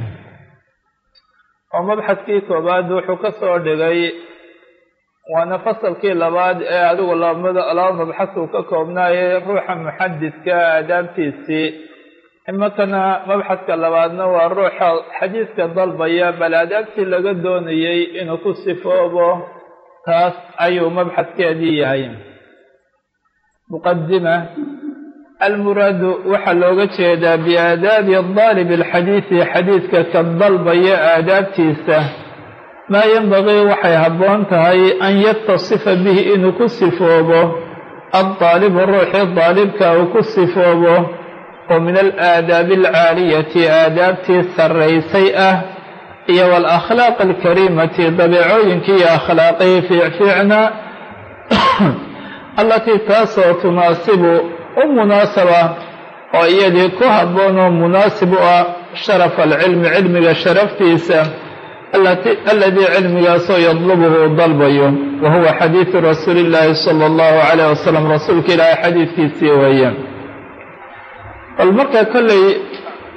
oo mabxadkii koobaad wuxuu ka soo dhigay waana fasalkii labaad ee adigu laba mabxas uu ka koobnaayay ruuxa muxadidka aadaabtiisii imakana mabxadka labaadna waa ruuxa xadiidka dalbaya bal aadaabtii laga doonayey inuu ku sifoobo taas ayuu mabxadkeedii yahay muqadima المراد waxaa looga jeedaa biaadaabi daalib alxadiisi xadiidka ka dalbaya aadaabtiisa maa yanbagii waxay habboon tahay an yatasifa bihi inuu ku sifoobo addaalibu ruuxii daalibka uu ku sifoobo oo min alaadaabi alcaaliyati aadaabtii sarraysay ah iyo waalakhlaaq alkariimati dabeecooyinkii iyo akhlaaqihii fiicfiicna allatii taasoo tunaasibu u munaasaba oo iyadii ku habboon oo munaasib u ah sharaf alcilmi cilmiga sharaftiisa aladii cilmigaasoo yadlubuhu dalbayo wa huwa xadiidu rasuuli illaahi sala allahu calayh wasalam rasuulka ilaahay xadiidkiisii weeye bal marka kolley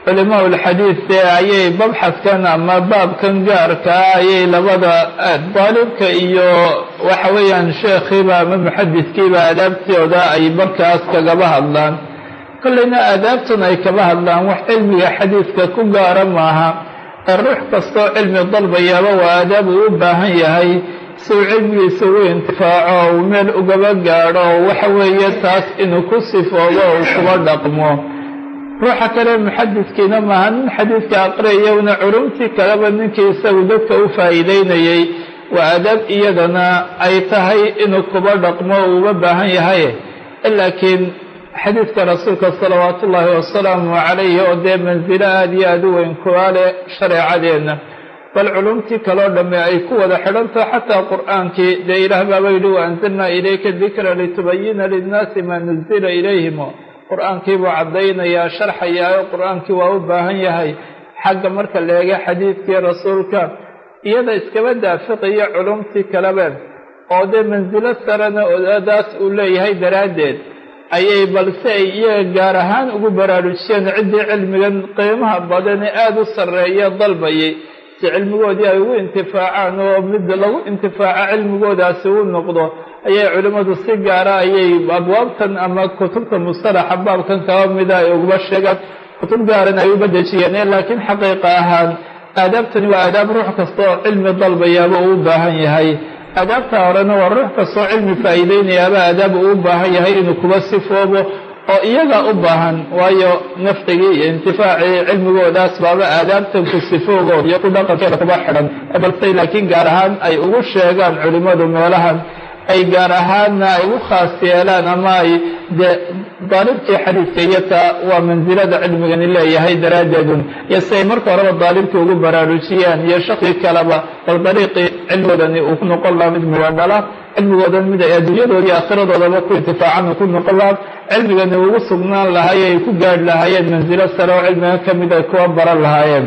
culimaa ulxadiid ayay mabxadkan ama baabkan gaarkaa ayay labada daalibka iyo waxa weeyaan sheekhiiba ama muxadidkiiba aadaabtooda ay markaas kagaba hadlaan. kollayna aadaabtan ay kaba hadlaan wax cilmiga xadiidka ku gaara maaha, ruux kastoo cilmi dalbayaaba waa aadaab uu u baahan yahay si uu cilmigiisa ugu intifaaco uu meel ugaba gaadho waxa weeye taas inuu ku sifoobo uu kuba dhaqmo. ruuxa kale muxadidkiina maaha nin xadiidka aqriyayna culumtii kaleba ninkii isagu dadka u faa'iideynayay waa aadaab iyadana ay tahay inuu kuba dhaqmo uu uga baahan yahay. laakiin xadiidka rasuulka salawaatu ullaahi wasalaamu calayhi oo dee mansilo aada iyo aada u weyn kuwaa leh shareecadeenna, bal culumtii kaloo dhamme ay ku wada xidhantaho xataa qur'aankii dee ilaah baaba yidhi waanzalnaa ilayka dikra litubayina linnaasi maa nuzila ilayhim. qur'aankii buu caddaynayaa sharxayaayo qur'aankii waa u baahan yahay. xagga marka la eega xadiidkii rasuulka iyada iskaba daafiqiyo culumtii kaleba oo dee mansilo sarena odaadaas uu leeyahay daraaddeed ayay balse ay iyaga gaar ahaan ugu baraarujiyeen ciddii cilmigan qiimaha badan ee aada u sarreeya dalbayay si cilmigoodii ay ugu intifaacaan oo mid lagu intifaaco cilmigoodaasi u noqdo ayay culimmadu si gaara ayay abwaabtan ama kutubta mustalaxa baabkan kaba mida ay uguba sheegaan, kutub gaaran ay uba dejiyeen. laakiin xaqiiqa ahaan aadaabtani waa aadaab ruux kasta oo cilmi dalbayaaba uu u baahan yahay. aadaabta horena waa ruux kastoo cilmi faa'iideynayaaba aadaab uu u baahan yahay inuu kuba sifoobo oo iyaga u baahan, waayo nafcigii iyo intifaacii cilmigoodaas baaba aadaabtan ku sifoogooda iyo ku dhaqankeeda kuba xidhan. balse laakiin gaar ahaan ay ugu sheegaan culimmadu meelahan ay gaar ahaanna ay u khaas yeelaan ama ay dee daalibkii xadiidka iyo taa waa mansilada cilmigani leeyahay daraaddeedun iyo si ay marka horeba daalibkii ugu baraarujiyaan iyo shaqi kaleba bal dariiqii cilmigoodani uu ku noqon lahaa mid muwadhala, cilmigoodan mid ay adduunyadoodii aakhiradoodaba ku intifaacan uu ku noqon lahaa, cilmigani ugu sugnaan lahaay ay ku gaadhi lahaayeen mansilo sare oo cilmiga ka mid ay kuwa baran lahaayeen.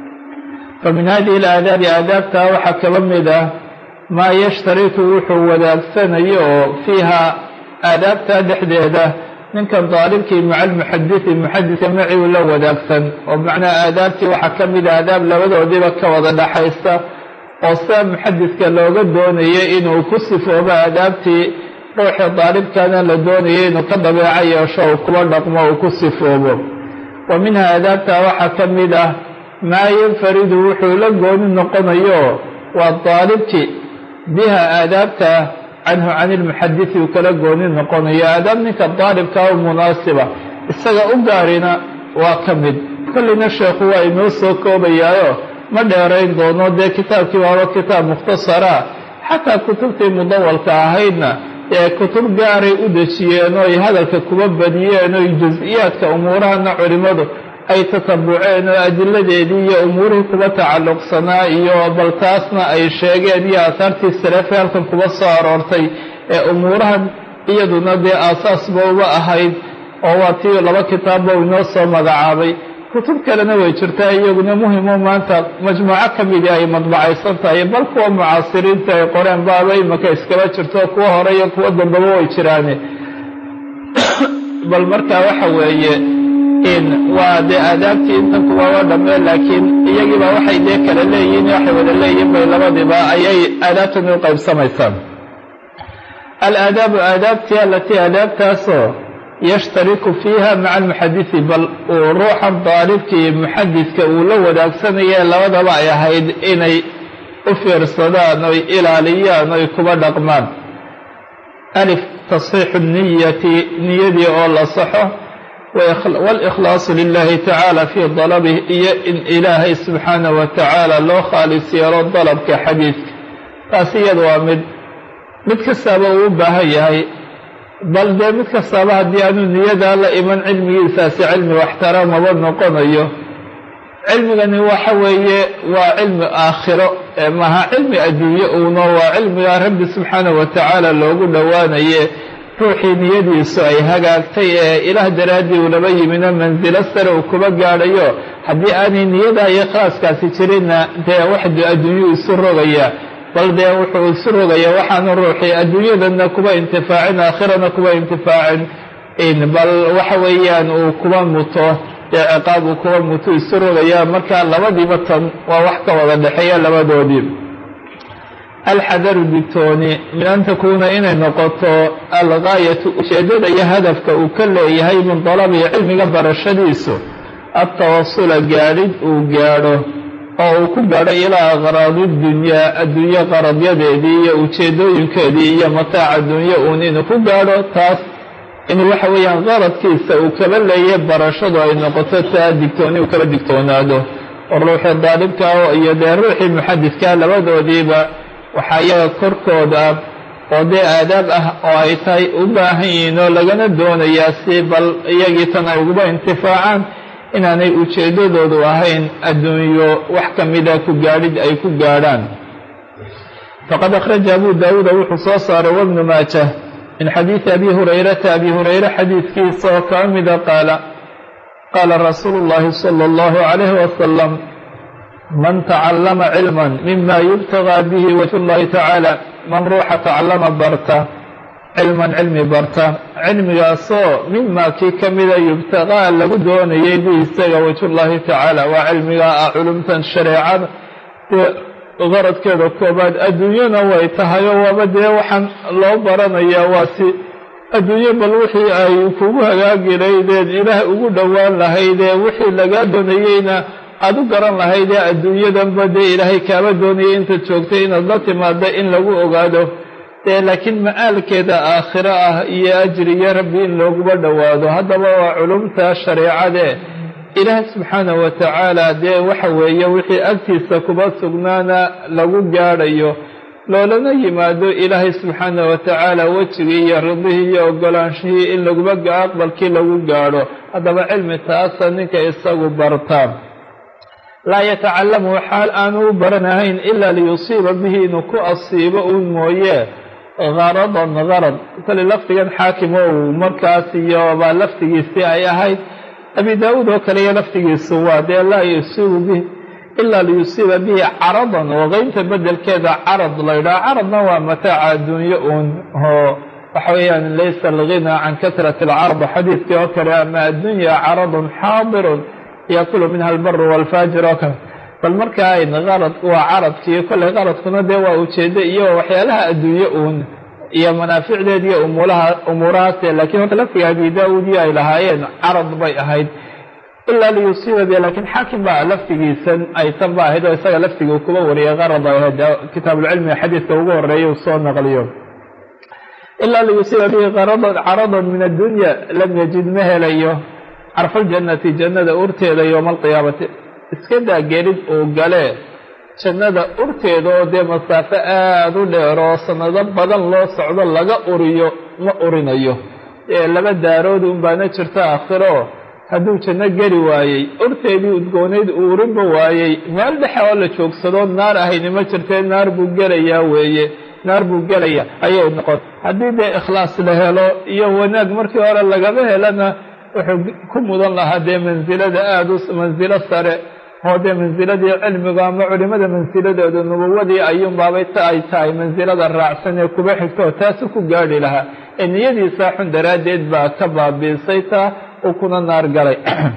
fa min hadihi alaadaabi aadaabtaa waxaa kaba mid ah maa yashtariku wuxuu wadaagsanayo oo fiiha aadaabtaa dhexdeeda ninkan daalibkii maca almuxadisi muxadidka macii la wadaagsan, oo macnaha aadaabtii waxaa ka mid a aadaab labadoodiiba ka wada dhaxaysa oo sida muxadidka looga doonayay inuu ku sifoobo aadaabtii ruuxii daalibkana la doonayay inuu ka dabeeco yeesho uu kuba dhaqmo uu ku sifoobo. wa minha aadaabtaa waxaa ka mid ah maa yanfaridu wuxuu la gooni noqonayo waa daalibkii biha aadaabta canhu can ilmuxadisi uu kala gooni noqonayo. aadaab ninka daalibkaa u munaasiba isaga u gaarina waa ka mid. kolleyna sheekhu waa inoo soo koobayaayo ma dheerayn doono dee kitaabkii waaba kitaab mukhtasara, xataa kutubtii mudawalka ahaydna ee kutub gaaray u dejiyeen oo ay hadalka kuba badiyeen oo jus-iyaadka umuurahana culimmadu ay tatabuceen oo adiladeedii iyo umuurihii kuba tacalluqsanaa iyo bal taasna ay sheegeen iyo aahaartii saleefe halkan kuba soo aroortay ee umuurahan iyaduna dee aasaasba uba ahayd oo waa tii laba kitaabba inoo soo magacaabay. kutub kalena way jirtaa iyaguna muhimo maanta majmuuco ka midii ay madbacaysan tahay, bal kuwa mucaasiriinta ay qoreen baaba imaka iskaba jirto kuwa hore iyo kuwa dambaba way jiraane. bal markaa waxa weeye waa dee aadaabtii intan kuwaba dhammee, laakiin iyagiiba waxay dee kala leeyihiin waxay wada leeyihiin bay labadiiba ayay aadaabtani u qaybsamaysaan. alaadaabu aadaabtii alatii aadaabtaasoo yashtariku fiiha maca almuxadisi, bal uu ruuxan daalibkii muxadidka uu la wadaagsanayee labadaba ay ahayd inay u fiirsadaan oy ilaaliyaan oy kuba dhaqmaan. alif tasxiixu niyati, niyadii oo la saxo, walikhlaasu lilahi tacaala fii dalabih, iyo in ilaahay subxaanahu wa tacaala loo khaalis yeelo dalabka xadiidka. taasi iyada waa mid kastaaba uu u baahan yahay, bal dee mid kastaaba haddii aanu niyadaa la iman cilmigiisaasi cilmi waxtaramaba noqonayo. cilmigani waxa weeye waa cilmi aakhiro ee maha cilmi adduunye uuna, waa cilmiga rabbi subxaanahu wa tacaala loogu dhowaanaye ruuxii niyadiisu ay hagaagtay ee ilaah daraaddii uu laba yimina mansilo sare uu kuba gaadhayo. haddii aanay niyadaa iyo khaaskaasi jirinna dee wax adduunyuu isu rogaya, bal dee wuxuu isu rogaya waxaanu ruuxii adduunyadana kuba intifaacin aakhirana kuba intifaacin, bal waxa weeyaan uu kuba muto dee ciqaabu kuwa mutu isu rogayaa markaa labadiiba tan waa wax ka wada dhexeeya labadoodii. alxadaru digtooni min an takuuna inay noqoto algaayatu ujeeddada iyo hadafka uu ka leeyahay min dalabi cilmiga barashadiisu altawasula gaadhid uu gaadho oo uu ku gaadho ilaa aqraadi dunyaa adduunye qaradyadeedii iyo ujeeddooyinkeedii iyo mataaca adduunye uun inuu ku gaadho taas in waxa weeyaan qaradkiisa uu kaba leeyahay barashadu ay noqoto taa digtooni uu kaba digtoonaado. oo ruuxii daalibka iyo dee ruuxii muxadidkaa labadoodiiba waxaa iyaga korkooda oo dee aadaab ah oo ay tahay u baahan yihiin oo lagana doonayaa si bal iyagii tan ay uguba intifaacaan inaanay ujeeddadoodu ahayn adduunyo wax ka mida ku gaadhid ay ku gaadhaan. faqad akhraja abu daawuuda wuxuu soo saaray wabnu maajah min xadiidi abi hurayrata abi hurayre xadiidkiisa oo kaa mida qaala rasuulu llahi sala allahu calayhi wasalam man tacallama cilman mima yubtagaa bihi wajhu llahi tacaala man ruuxa tacallama barta cilman cilmi barta cilmigaasoo mimaa kii ka mida yubtagaa lagu doonayay bihi isaga wajhullahi tacaala waa cilmigaa ah culumtan shareecada dee qaradkeeda koobaad adduunyana way tahay oo waaba dee waxaan loo baranayaa waa si adduunye bal wixii ay kugu hagaagi lahaydeen ilaah ugu dhowaan lahaydee wixii lagaa doonayeyna aad u garan lahaydee adduunyadanba dee ilaahay kaaba doonayay intaad joogtay inaad la timaada in lagu ogaado dee laakiin ma'aalkeeda aakhiro ah iyo ajriga rabbi in looguba dhowaado. haddaba waa culumta shareecadee ilaahay subxaanahu wa tacaala dee waxa weeye wixii agtiisa kuba sugnaana lagu gaadhayo loolana yimaado ilaahay subxaanahu wa tacaala wejigii iyo ridihii iyo ogolaanshihii in laguba aqbalkii lagu gaadho. haddaba cilmi taasa ninka isagu barta laa yatacallamu xaal aanu u baranahayn ilaa liyusiiba bihi inuu ku asiibo uun mooye garadan garad. kale lafdigan xaakim ow markaas iyo baa lafdigiisii ay ahayd abi daawuud oo kale iyo lafdigiisu waa dee laa yusiibu bihi ilaa liyusiiba bihi caradan oo qeynta bedelkeeda carad laydhaha. caradna waa mataaca adduunye uun oo waxa weeyaan laysa alghina can kasrati alcarad xadiidkii oo kale ama addunya caradun xaadirun yakulu minha albaru waalfaajir oo kale. bal markaa ayn qarad waa caradkii kolley qaradkuna dee waa ujeeddo iyo waxyaalaha adduunye uun iyo manaaficdeed iyo umuurahaase laakiin horta laftiga abi daawuud ay lahaayeen carad bay ahayd ilaa liyusiiba bihi laakiin xaakim baa laftigiisan ay tan ba ahayd oo isaga laftiga kuba wariyay qarad ay ahayd kitaabulcilmi xadiidka ugu horeeya uu soo naqliyo. ilaa liyusiiba bihi caradan min addunya lam yajid ma helayo carfaljannati jannada urteeda yowma alqiyaamati. iska daa gelid uu gale jannada urteeda oo dee masaafo aada u dheer oo sanado badan loo socdo laga uriyo ma urinayo. laba daarood un baana jirta aakhiro hadduu janno geli waayey urteedii udgoonayd uu urinba waayey meel dhexe oo la joogsado naar ahayni ma jirtee naar buu gelayaa weeye naar buu gelaya ayay noqon. haddii dee ikhlaas la helo iyo wanaag markii hore lagama helana wuxuu ku mudan lahaa dee mansilada aada u mansilo sare oo dee mansiladii cilmiga ama culimada mansiladooda nubuwadii ayuunbaabay ta ay tahay mansilada raacsan ee kuba xigto oo taasu ku gaadhi lahaa ee niyadiisa xun daraaddeed baa ka baabiisay taa uu kuna naar galay.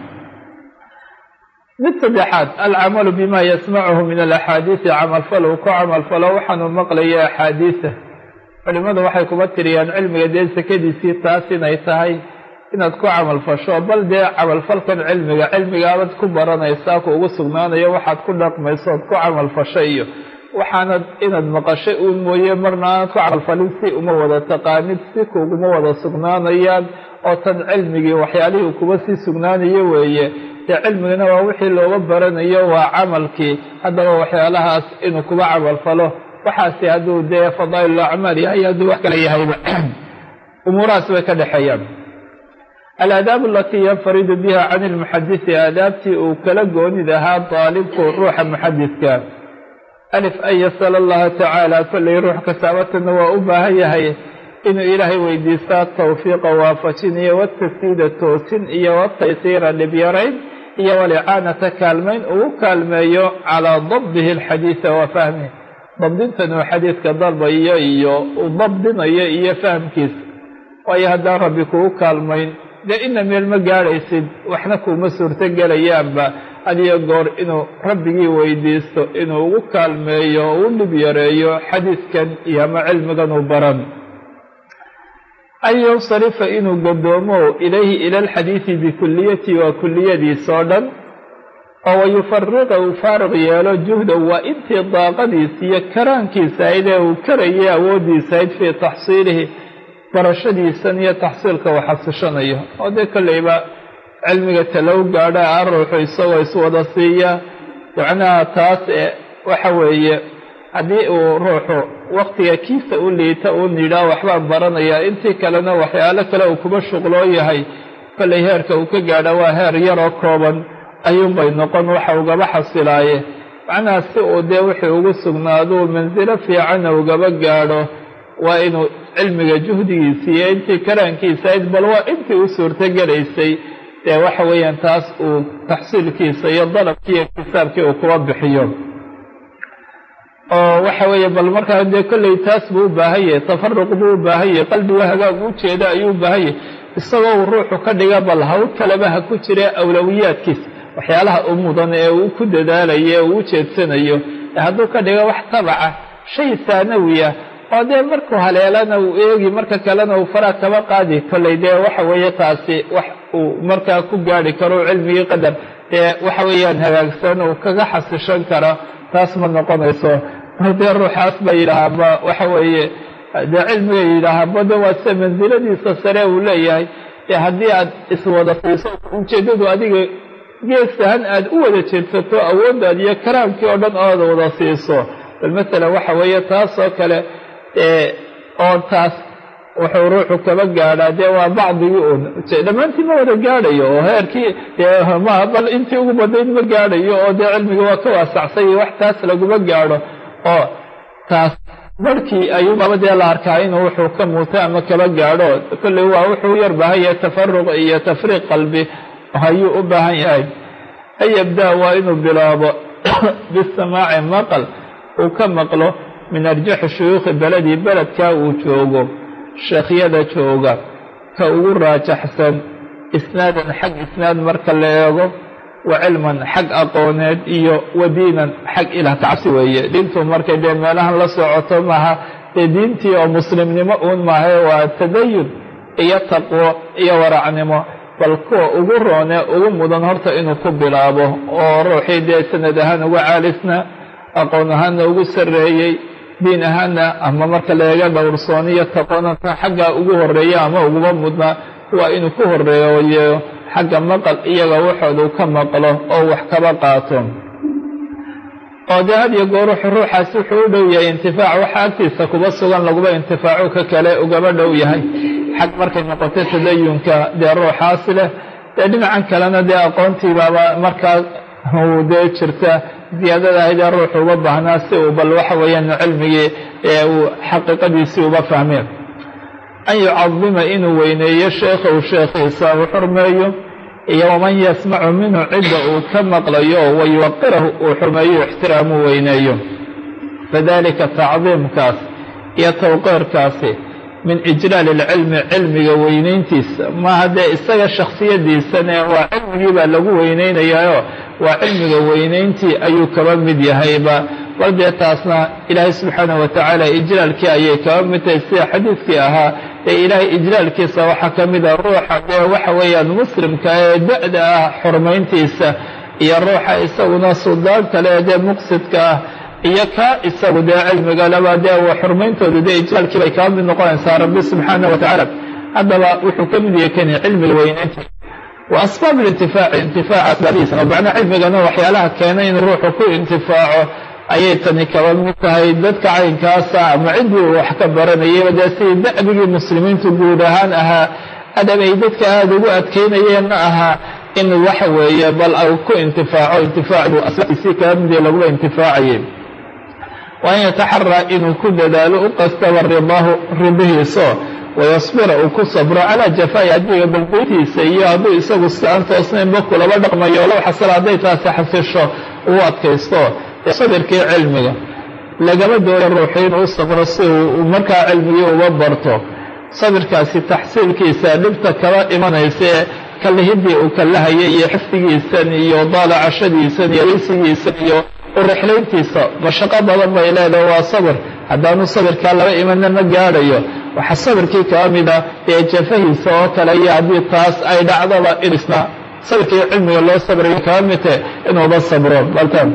mid saddexaad alcamalu bima yasmacuhu min alaxaadiisi camalfalo uu ku camalfalo waxaanu maqlaya axaadiisa. culimadu waxay kuba tiriyaan cilmiga dee sakadiisii taas inay tahay inaad ku camalfasho bal dee camalfalkan cilmigaabad ku baranaysaa ku ugu sugnaanayo waxaad ku dhaqmayso ood ku camalfasho iyo waxaanad inaad maqashay uun mooye marna aanad ku camalfalin si uma wada taqaanid si kuguma wada sugnaanayaan oo tan cilmigii waxyaalihii kuba sii sugnaanayo weeye. dee cilmigana waa wixii looga baranayo waa camalkii. haddaba waxyaalahaas inuu kuba camalfalo waxaasi hadduu dee fadaa'il acmaal yahay hadduu wax kala yahayba umuurahaas way ka dhexeeyaan. alaadaab alatii yanfaridu biha can ilmuxadisi aadaabtii uu kala goonid ahaa daalibku ruuxa muxadiska. alif an yasala allaha tacaala kollay ruux kasaabatana waa u baahan yahay inuu ilaahay weydiistaa tawfiiqa waafajin iyo watasdiida toosin iyo wataysiira dhibyarayn iyo walicaanata kaalmayn uu kaalmeeyo calaa dabdihi alxadiida wa fahmih. dabdintan uu xadiidka dalbayo iyo uu dabdinayo iyo fahmkiisa. waayo haddaan rabbi kugu kaalmayn dee ina meel ma gaadhaysid waxna kuuma suurto gelayaanba hadiyo goor inuu rabbigii weydiisto inuu ugu kaalmeeyo oo u dhib yareeyo xadiidkan iyo ama cilmigan uu baran an yansarifa inuu gadoomo ilayhi ila alxadiidi bikuliyati waa kuliyadiisa oo dhan oo wayufariqa uu faariq yeelo juhda waa intii daaqadiisa iyo karaankiisa ayd ee uu karayay awooddiisa ayd fii taxsiilihi barashadiisan iyo taxsiilka uu xasishanayo oo dee kolleyba cilmiga talow gaadha a ruuxu isagoo iswada siiya macnaha taas waxa weeye haddii uu ruuxu waktiga kiisa u liita uun yidhaah waxbaan baranayaa intii kalena waxyaalo kale uu kuma shuqloo yahay kolley heerka uu ka gaadha waa heer yaroo kooban ayuunbay noqon waxa ugaba xasilaaye macnaha si uu dee wixii ugu sugnaaduu mansilo fiicanna ugaba gaadho waa inuu cilmiga juhdigiisa iyo intii karaankiisa ayd bal waa intii u suurto gelaysay dee waxa weeyaan taas uu taxsiilkiisa iyo dalabkiiyo kitaabkii uu kuba bixiyo oo waxa weeye bal markaa dee kolley taas buu u baahan yahay tafaruq buu u baahan yahay qalbiga hagaag u jeeda ayuu u baahan yahay isagoo uu ruuxu ka dhiga bal hawl kaleba ha ku jira awlawiyaadkiisa waxyaalaha u mudan ee uu ku dadaalayo ee uu u jeedsanayo hadduu ka dhiga wax tabaca shay saanawiya oo dee markuu haleelana uu eegi marka kalena uu faraa kaba qaadi kolley dee waxa weeye taasi wax uu markaa ku gaadhi karo cilmigii qadar dee waxa weeyaan hagaagsan uu kaga xasishan karo taas ma noqonayso dee ruuxaas ba yidhaahaaba waxa weeye dee cilmiga yidhaahaaba de waa sida mansiladiisa sare uu leeyahay dee haddii aad iswada siiso ujeeddadu adiga geesahan aad u wada jeedsato awooddaad iyo karaamkii oo dhan ood wada siiso bal masalan waxa weeye taasoo kale oo taas wuxuu ruuxu kaba gaadhaa dee waa bacdigii un dhammaantii ma wada gaadhayo oo heerkii dee ma bal intii ugu badayd ma gaadhayo oo dee cilmiga waa ka waasacsay iyo wax taas laguma gaadho oo taas barhkii ayuubaba dee la arkaa inuu wuxuu ka muuto ama kaba gaadho kolley waa wuxuu yar baahan yahay tafaruq iyo tafriiq qalbi ayuu u baahan yahay an yabda waa inuu bilaabo bisamaaci maqal uu ka maqlo min arjaxi shuyuukhi beledii beledkaa uu joogo sheekhyada jooga ka ugu raajaxsan isnaadan xag isnaad marka la eego wa cilman xag aqooneed iyo wa diinan xag ilaah kacabsi weeye diintu markay dee meelahan la socoto maaha dee diintii oo muslimnimo uun maahae waa tadayun iyo taqwo iyo waracnimo bal kuwa ugu roone ugu mudan horta inuu ku bilaabo oo ruuxii dee sanad ahaan uga caalisna aqoon ahaanna ugu sarreeyey diin ahaanna ama marka laga dhowrsooniyo taqoonanta xagga ugu horeeya ama uguba mudna waa inuu ku horeeyo xagga maqal iyaga waxoodu ka maqlo oo wax kaba qaato oo dee had iyo goor ruuxaasi wuxuu u dhow yahay intifaac waxa agtiisa kuba sugan laguba intifaaco ka kale ugaba dhow yahay xag markay noqoto tadayunka dee ruuxaasi leh dee dhinacan kalena dee aqoontiibaaba markaa dee jirta ziyaadada ahaydee ruuxu uga baahnaa si uu bal waxa weeyaan cilmigii uu xaqiiqadiisii uba fahmeen an yucadima inuu weyneeyo sheekhahu sheekhiisa u xurmeeyo iyo waman yasmacu minhu cidda uu ka maqlayo wayuwaqirahu uu xurmeeyo ixtiraamu weyneeyo fadalika tacdiimkaas iyo tawqiirkaasi min ijlaali ilcilmi cilmiga weynayntiisa maaha dee isaga shaksiyadiisane waa cilmigii baa lagu weynaynayaao waa cilmiga weynayntii ayuu kaba mid yahayba bal dee taasna ilaahay subxaanahu watacaala ijlaalkii ayay kaba mid tahay sida xadiidkii ahaa dee ilaahay ijlaalkiisa waxaa ka mida ruuxa dee waxa weeyaan muslimka ee da-da ah xurmayntiisa iyo ruuxa isaguna suldaan kale dee muqsidka ah iyo kaa isagu dee cilmiga laba dee xurmayntooda dee ijlaalkii bay kaba mid noqonaysaa rabbi subxaanahu watacaala haddaba wuxuu ka mid yahay kani cilmiga weynayntiisa wa asbaab alintifaaci intifaaca asbaabihiisa oo macnaa cilmigana waxyaalaha keenay in ruuxu ku intifaaco ayay tani kaba mid tahay dadka caynkaasa ama ciddii wax ka baranayayba dee sidii da'bigii muslimiintu guud ahaan ahaa adab ay dadka aada ugu adkaynayeenna ahaa in waxa weeye bal au ku intifaaco intifaacdu asbaabtiisii kaba mid yahay laguba intifaacayay waan yataxaraa inuu ku dadaalo u qastaba ridaahu ridihiiso wayasbira uu ku sabro calaa jafaa'i adiga balgoyntiisa iyo hadduu isagu si aan toosnaynba kulaba dhaqmayo low xasala hadday taasi xasisho uu adkaysto sabirkii cilmiga lagama doono ruuxu inuu sabro si uu markaa cilmigii uba barto sabirkaasi taxsiilkiisa dhibta kaba imanaysa kalihidii uu kalahayay iyo xifdigiisan iyo daalacashadiisan iyo weysigiisan iyo urixlayntiisa mashaqo badan bay leedahay waa sabir haddaanu sabirkaa laba imanna ma gaadhayo waxaa sabirkii kaba mida ee jafahiisa oo kale iyo haddii taas ay dhacdaba inisna sabirka iyo cilmiga loo sabrayo kaba mite inuuba sabro balkan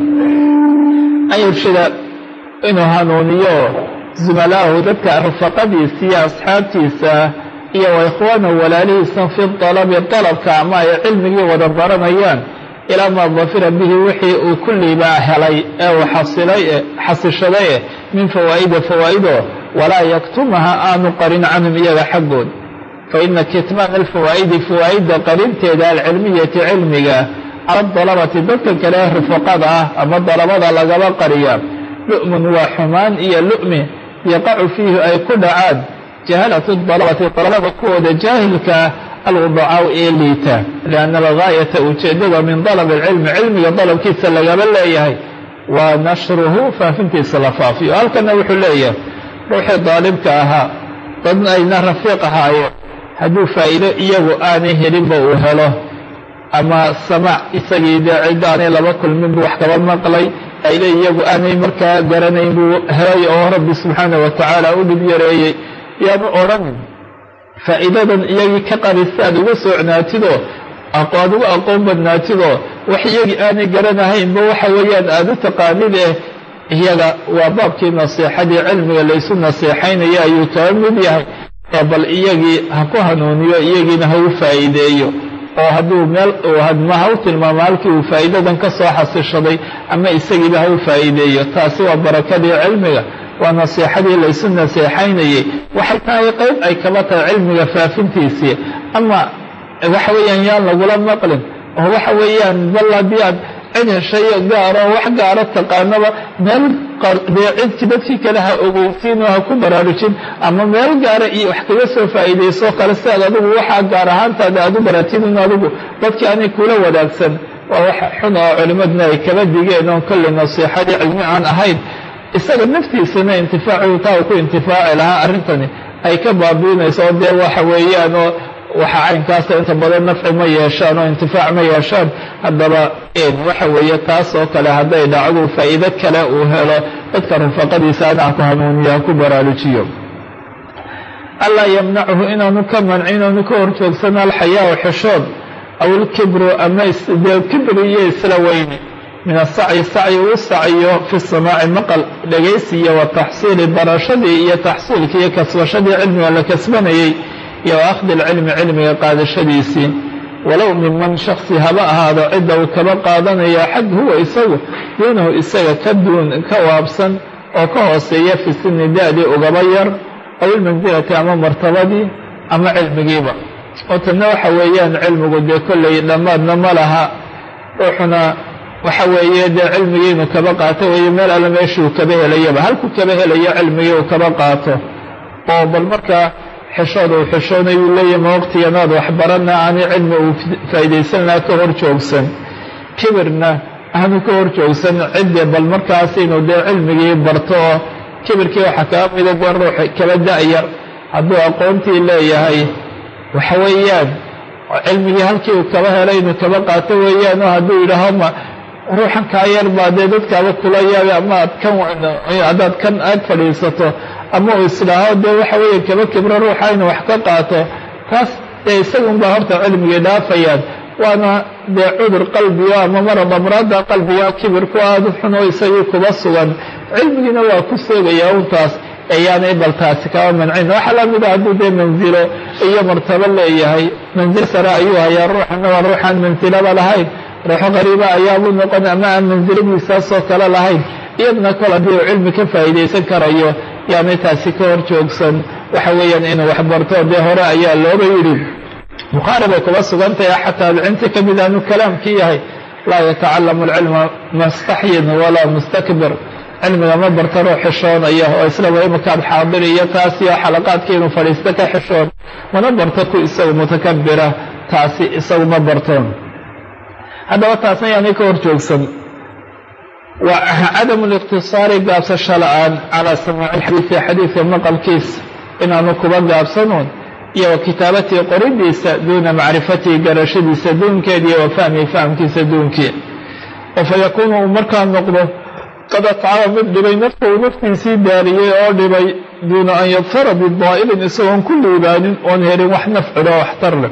an yurshida inuu hanuuniyo zumalaahu dadka rufaqadiisa iyo asxaabtiisa iyo wa ikhwaanahu walaalihiisa fi dalabi dalabka ama ay cilmigii wada baranayaan ilaa maa dafira bihi wixii uu kulliibaa helay ee uu xasishaday min fawaa'ido walaa yaktumaha aanu qarin canhum iyaga xaggood faina kitmaan alfawaa'idi fawaa'idda qarinteeda alcilmiyati cilmiga cala dalabati dadka kale rufaqada ah ama dalabada lagaba qariya lu'mun waa xumaan iyo lu'mi yaqacu fiihi ay ku dhacaan jahalatu dalabati dalabada kuwooda jaahilka alwadacaw ee liita lianna algaayata ujeeddada min dalab alcilmi cilmiga dalabkiisa lagaba leeyahay waa nashruhu faafintiisa la faafiyo halkana wuxuu leeyahay ruuxii daalibka ahaa dadna ayna rafiiq ahaayeen hadduu faa'iido iyagu aanay helinba uu helo ama samaac isagii dee cidda aanay laba kulmin buu wax kaba maqlay faa'iido iyagu aanay markaa garanayn buu helay oo rabbi subxaanah wa tacaala u dhib yareeyey yaanu odhanin faa'iidadan iyagii ka qarisa aad uga socnaatidoo aad uga aqoon badnaatidoo wax iyagii aanay garanahaynba waxa weeyaan aad u taqaanid iyaga waa baabkii nasiixadii cilmiga laysu nasiixaynaya ayuu kaba mid yahay ee bal iyagii ha ku hanuuniyo iyagiina ha u faa'iideeyo oo hadduu meel hadma ha u tilmaamo halkii uu faa'iidadan ka soo xasishaday ama isagiiba ha u faa'iideeyo taasi waa barakadii cilmiga waa nasiixadii laysu nasiixaynayey waxay tahay qayb ay kaba tahay cilmiga faafintiisii ama waxa weeyaan yaan lagula maqlin oo waxa weeyaan bal haddii aad cid heshayo gaaro wax gaaro taqaanaba meel cid dadkii kale ha ogeysiin oo ha ku baraarujin ama meel gaara iyo wax kaga soo faa'iidayso kale si aad adigu waxaa gaar ahaantaada aad u baratid in adigu dadkii aanay kula wadaagsan waa wax xun oo culimmaduna ay kaba digeen oon kolley nasiixadii cilmi aan ahayn isaga naftiisana intifaacu taa uu ku intifaaci lahaa arrintani ay ka baabiinayso oo dee waxa weeyaan oo waxa caynkaasa inta badan nafci ma yeeshaan oo intifaac ma yeeshaan haddaba waxa weeye taas oo kale hadday dhacdu faa'iido kale uu helo dadka rufaqadiisa anaha ku hanuuniyo ha ku baraarujiyo allaa yamnachu inaanu ka mancin inaanu ka horjoogsano alxayaau xishood aw ilkibru ama dee kibri iyo isla weyni min asacyi sacyi uu sacyo fi samaaci maqal dhegaysiiyo wa taxsiili barashadii iyo taxsiilkii iyo kasbashadii cilmiga la kasbanayey iyo akhdi alcilmi cilmiga qaadashadiisii walow minman shaksi haba ahaado cidda uu kaba qaadanaya xag huwa isagu duunahu isaga ka waabsan oo ka hooseeya fi sini da-dii ugaba yar aw ilmansilati ama martabadii ama cilmigiiba oo tanna waxa weeyaan cilmigu dee kolley dhammaadna ma laha ruuxuna waxa weeye dee cilmigii inuu kaba qaato weeye meel alla meeshuu kaba helayaba halkuu kaba helayo cilmigii uu kaba qaato oo bal markaa xishood uu xishoonayuu leeyahy ma waqtiganaad waxbaranna aanay cilmi uu faa'iidaysan lahaa ka hor joogsan kibirna aanu ka hor joogsan ciddii bal markaas inuu dee cilmigii barto oo kibirkii waxaa kaga mida dee ruux kaba da-yar hadduu aqoontii leeyahay waxa weeyaan cilmigii halkii uu kaba helay inuu kaba qaato weeyaan oo hadduu yidhaaho ma ruuxan kaa yar baa dee dadkaaba kula yaabay ama haddaad kan aad fadhiisato ama uu isdhaaho dee waxa weeye kaba kibro ruuxa inuu wax ka qaato taas dee isagunbaa horta cilmigii dhaafayaan waana dee cudur qalbiga ama marad amraadda qalbiga kibirku aada xun oo isagii kuba sugan cilmigiina waa ku seegayaa untaas ayaanay bal taasi kaba mancin waxaa la mida hadduu dee mansilo iyo martabo leeyahay mansil sare ayuu hayaa ruuxana waa ruuxaan mansilaba lahayn ruuxo qariiba ayaabuu noqon ama aan mansiladiisaasoo kale lahayn iyadna kol haddii uu cilmi ka faa'iidaysan karayo yaanay taasi ka hor joogsan waxa weeyaan inuu wax barto dee hore ayaa looga yidhi bukhaari bay kuba sugan tahay xataa bicinti ka mid aanu kalaamkii yahay laa yatacalamu alcilma mustaxyin walaa mustakbir cilmiga ma barto ruux xishoonaya oo islaba imakaad xaadir iyo taas iyo xalaqaadkii inuu fadhiisto ka xishoon mana barto ku isagu mutakabira taasi isagu ma bartoon haddaba taasna yaanay ka hor joogsan waa cadamu liqtisaari gaabsasho la-aan calaa samaaci xadiidi xadiidka maqalkiisa inaanu kuba gaabsanuun iyo wa kitaabatii qoridiisa duuna macrifatii garashadiisa duunkeediiyo wa fahmii fahamkiisa duunkii oo fa yakuunu uu markaa noqdo qad atcaba mid dhibay nafta uu naftiisii daaliyey oo dhibay duuna an yadfara bidaa'ilin isagoon ku liibaanin oon helin wax nafcilo oo waxtar leh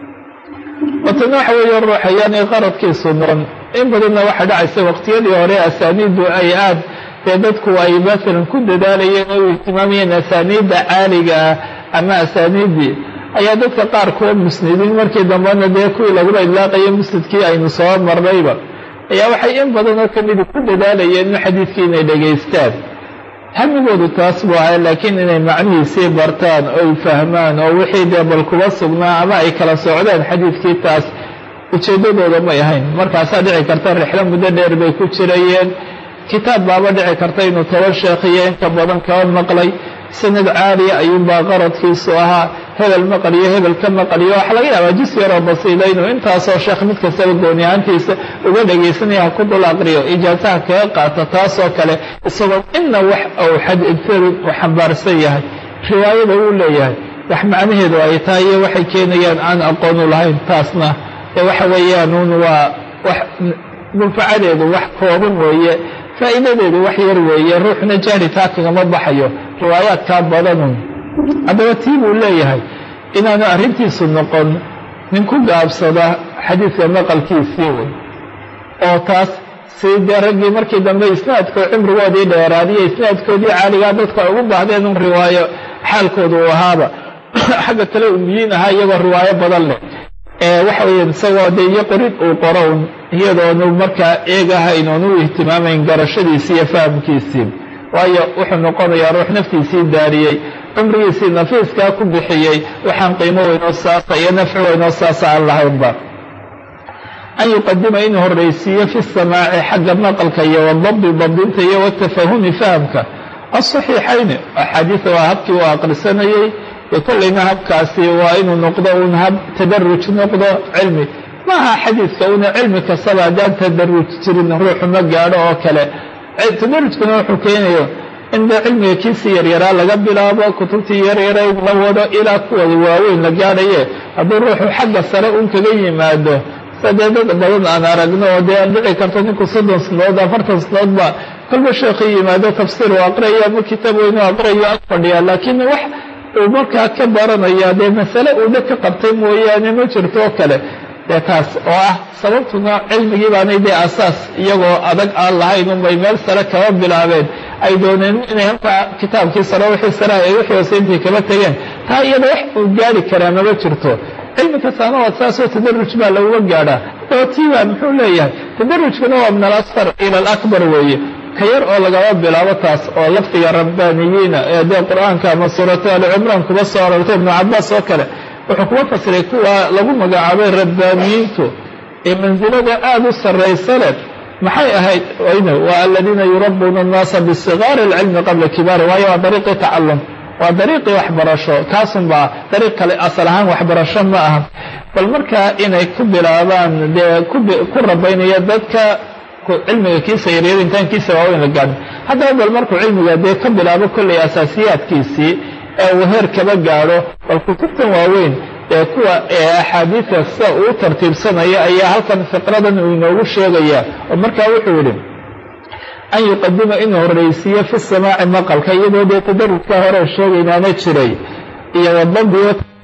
watana waxa weeye ruuxa yaani qaradkiisu noqon in badanna waxaa dhacaysa waqtiyadii hore asaaniiddu ay aad dee dadku ay maalan ku dadaalayeen oo u ihtimaamayeen asaaniidda caaliga ah ama asaaniiddii ayaa dadka qaarkood musnidiin markii dambena dee kuwii laguba idlaaqayo musnidkii aynu soo marnayba ayaa waxay in badanoo kamidi ku dadaalayeen in xadiidkii inay dhegaystaan hamigoodu taas buu ahay laakiin inay macnihiisii bartaan oy fahmaan oo wixii dee bal kuba sugnaa ama ay kala socdaan xadiidkii taas ujeeddadooda may ahayn markaasaa dhici karta rixlo muddo dheer bay ku jirayeen kitaab baaba dhici karta inuu 10 sheekhiyo inka badan kaba maqlay sanad caaliya ayuunbaa qaradkiisu ahaa hebel maqliyo hebel ka maqliyo waxa laga yaabaa jis yaroo basiida inuu intaasoo sheekh mid kastaba gooni ahaantiisa uga dhegaysanaya ha ku dul aqriyo ijaasaha kaga qaata taasoo kale isagoo inna wax uu xadidfarin uu xambaarsan yahay riwaayada uu leeyahay wax macnaheedu ay tahay iyo waxay keenayaan aan aqoonu lahayn taasna ee waxa weeyaan uun waa wax manfacadeedu wax kooban weeye faa'iidadeedu wax yar weeye ruuxna jahli taa kagama baxayo riwaayaadkaa badanun haddaba tii buu leeyahay inaanu arrintiisu noqon nin ku gaabsada xadiidka maqalkiisii wey oo taas sii dee raggii markii dambe isnaadkoo cimrigoodii dheeraadiyo isnaadkoodii caaligaa dadku ay ugu baahdeen un riwaayo xaalkooda uu ahaaba xagga kale umiyiin ahaa iyagoo riwaayo badan leh waxa weeye isagoo dee iyo qorid uu qoro un iyadoonu markaa eegahayn oon u ihtimaamayn garashadiisii iyo fahamkiisii waayo wuxuu noqonayaa ruux naftiisii daariyey cumrigiisii nafiiskaa ku bixiyey waxaan qiimo weynoo saasa iyo nafci weynoo saasa aan lahaynba an yuqadima inuu horraysiiyo fi samaaci xagga maqalka iyo wadabdi dabdinta iyo watafahumi fahamka asaxiixayni axaadiida waa habkii uu aqrisanayey iyo kollayna habkaasi waa inuu noqdo un hab tadaruj noqdo cilmi maaha xadiidka una cilmi kastaba haddaan tadaruj jirin ruuxu ma gaadho oo kale tadarujkuna wuxuu keenayo in dee cilmiga kiisii yaryaraa laga bilaabo kutubtii yaryarayd la wado ilaa kuwada waaweyn la gaadhaye hadduu ruuxu xagga sare un kaga yimaado sadee dad badan aan aragno oo dee aan dhici karto ninku 30 sanadood 40 sanadoodba kolba sheekhi yimaado tafsiir u aqriya ama kitaab weynu aqriyo ag fadhiya laakiin wax uu markaa ka baranaya dee masale uu dad ka qabtay mooyaane ma jirto oo kale dee taas oo ah sababtuna cilmigii baanay dee asaas iyagoo adag aan lahayn unbay meel sare kaba bilaabeen ay dooneen inay halkaa kitaabkii sare wixii sare ay wixii hoose intii kaba tegeen taa iyada wax uu gaari karaa mama jirto cilmi kastaana waa saasoo tadaruj baa laguga gaadhaa oo tiibaa muxuu leeyahay tadarujkuna waa min alasfar ila alakbar weeye ka yar oo lagaba bilaabo taas oo lafdiga rabbaaniyiina ee dee qur-aanka ama suuratu ali cimraan kuba soo arortay ibnu cabaas oo kale wuxuu kuba fasiray kuwa lagu magacaabay rabbaaniyiintu ee mansilada aada u sarraysa leh maxay ahayd waa aladiina yurabbuuna annaasa bisigaari alcilmi qabla kibaari waayo waa dariiqii tacallum waa dariiqii waxbarasho kaasun baa dariiq kale asal ahaan waxbarasho ma aha bal markaa inay ku bilaabaan dee ku rabaynaya dadka cilmiga kiisa yaryar intaan kiisa waaweyn la gaadhin haddaba bal markuu cilmiga dee ka bilaabo kollay asaasiyaadkiisii ee uu heer kaba gaadho bal kutubtan waaweyn ee kuwa axaadiida sida uu tartiibsanaya ayaa halkan fiqradan uu inoogu sheegaya oo markaa wuxuu yidhi an yuqadima inuu horraysiiyo fi samaaci maqalka iyadoo dee tadarujka hore sheegaynaana jiray iyo wadabdi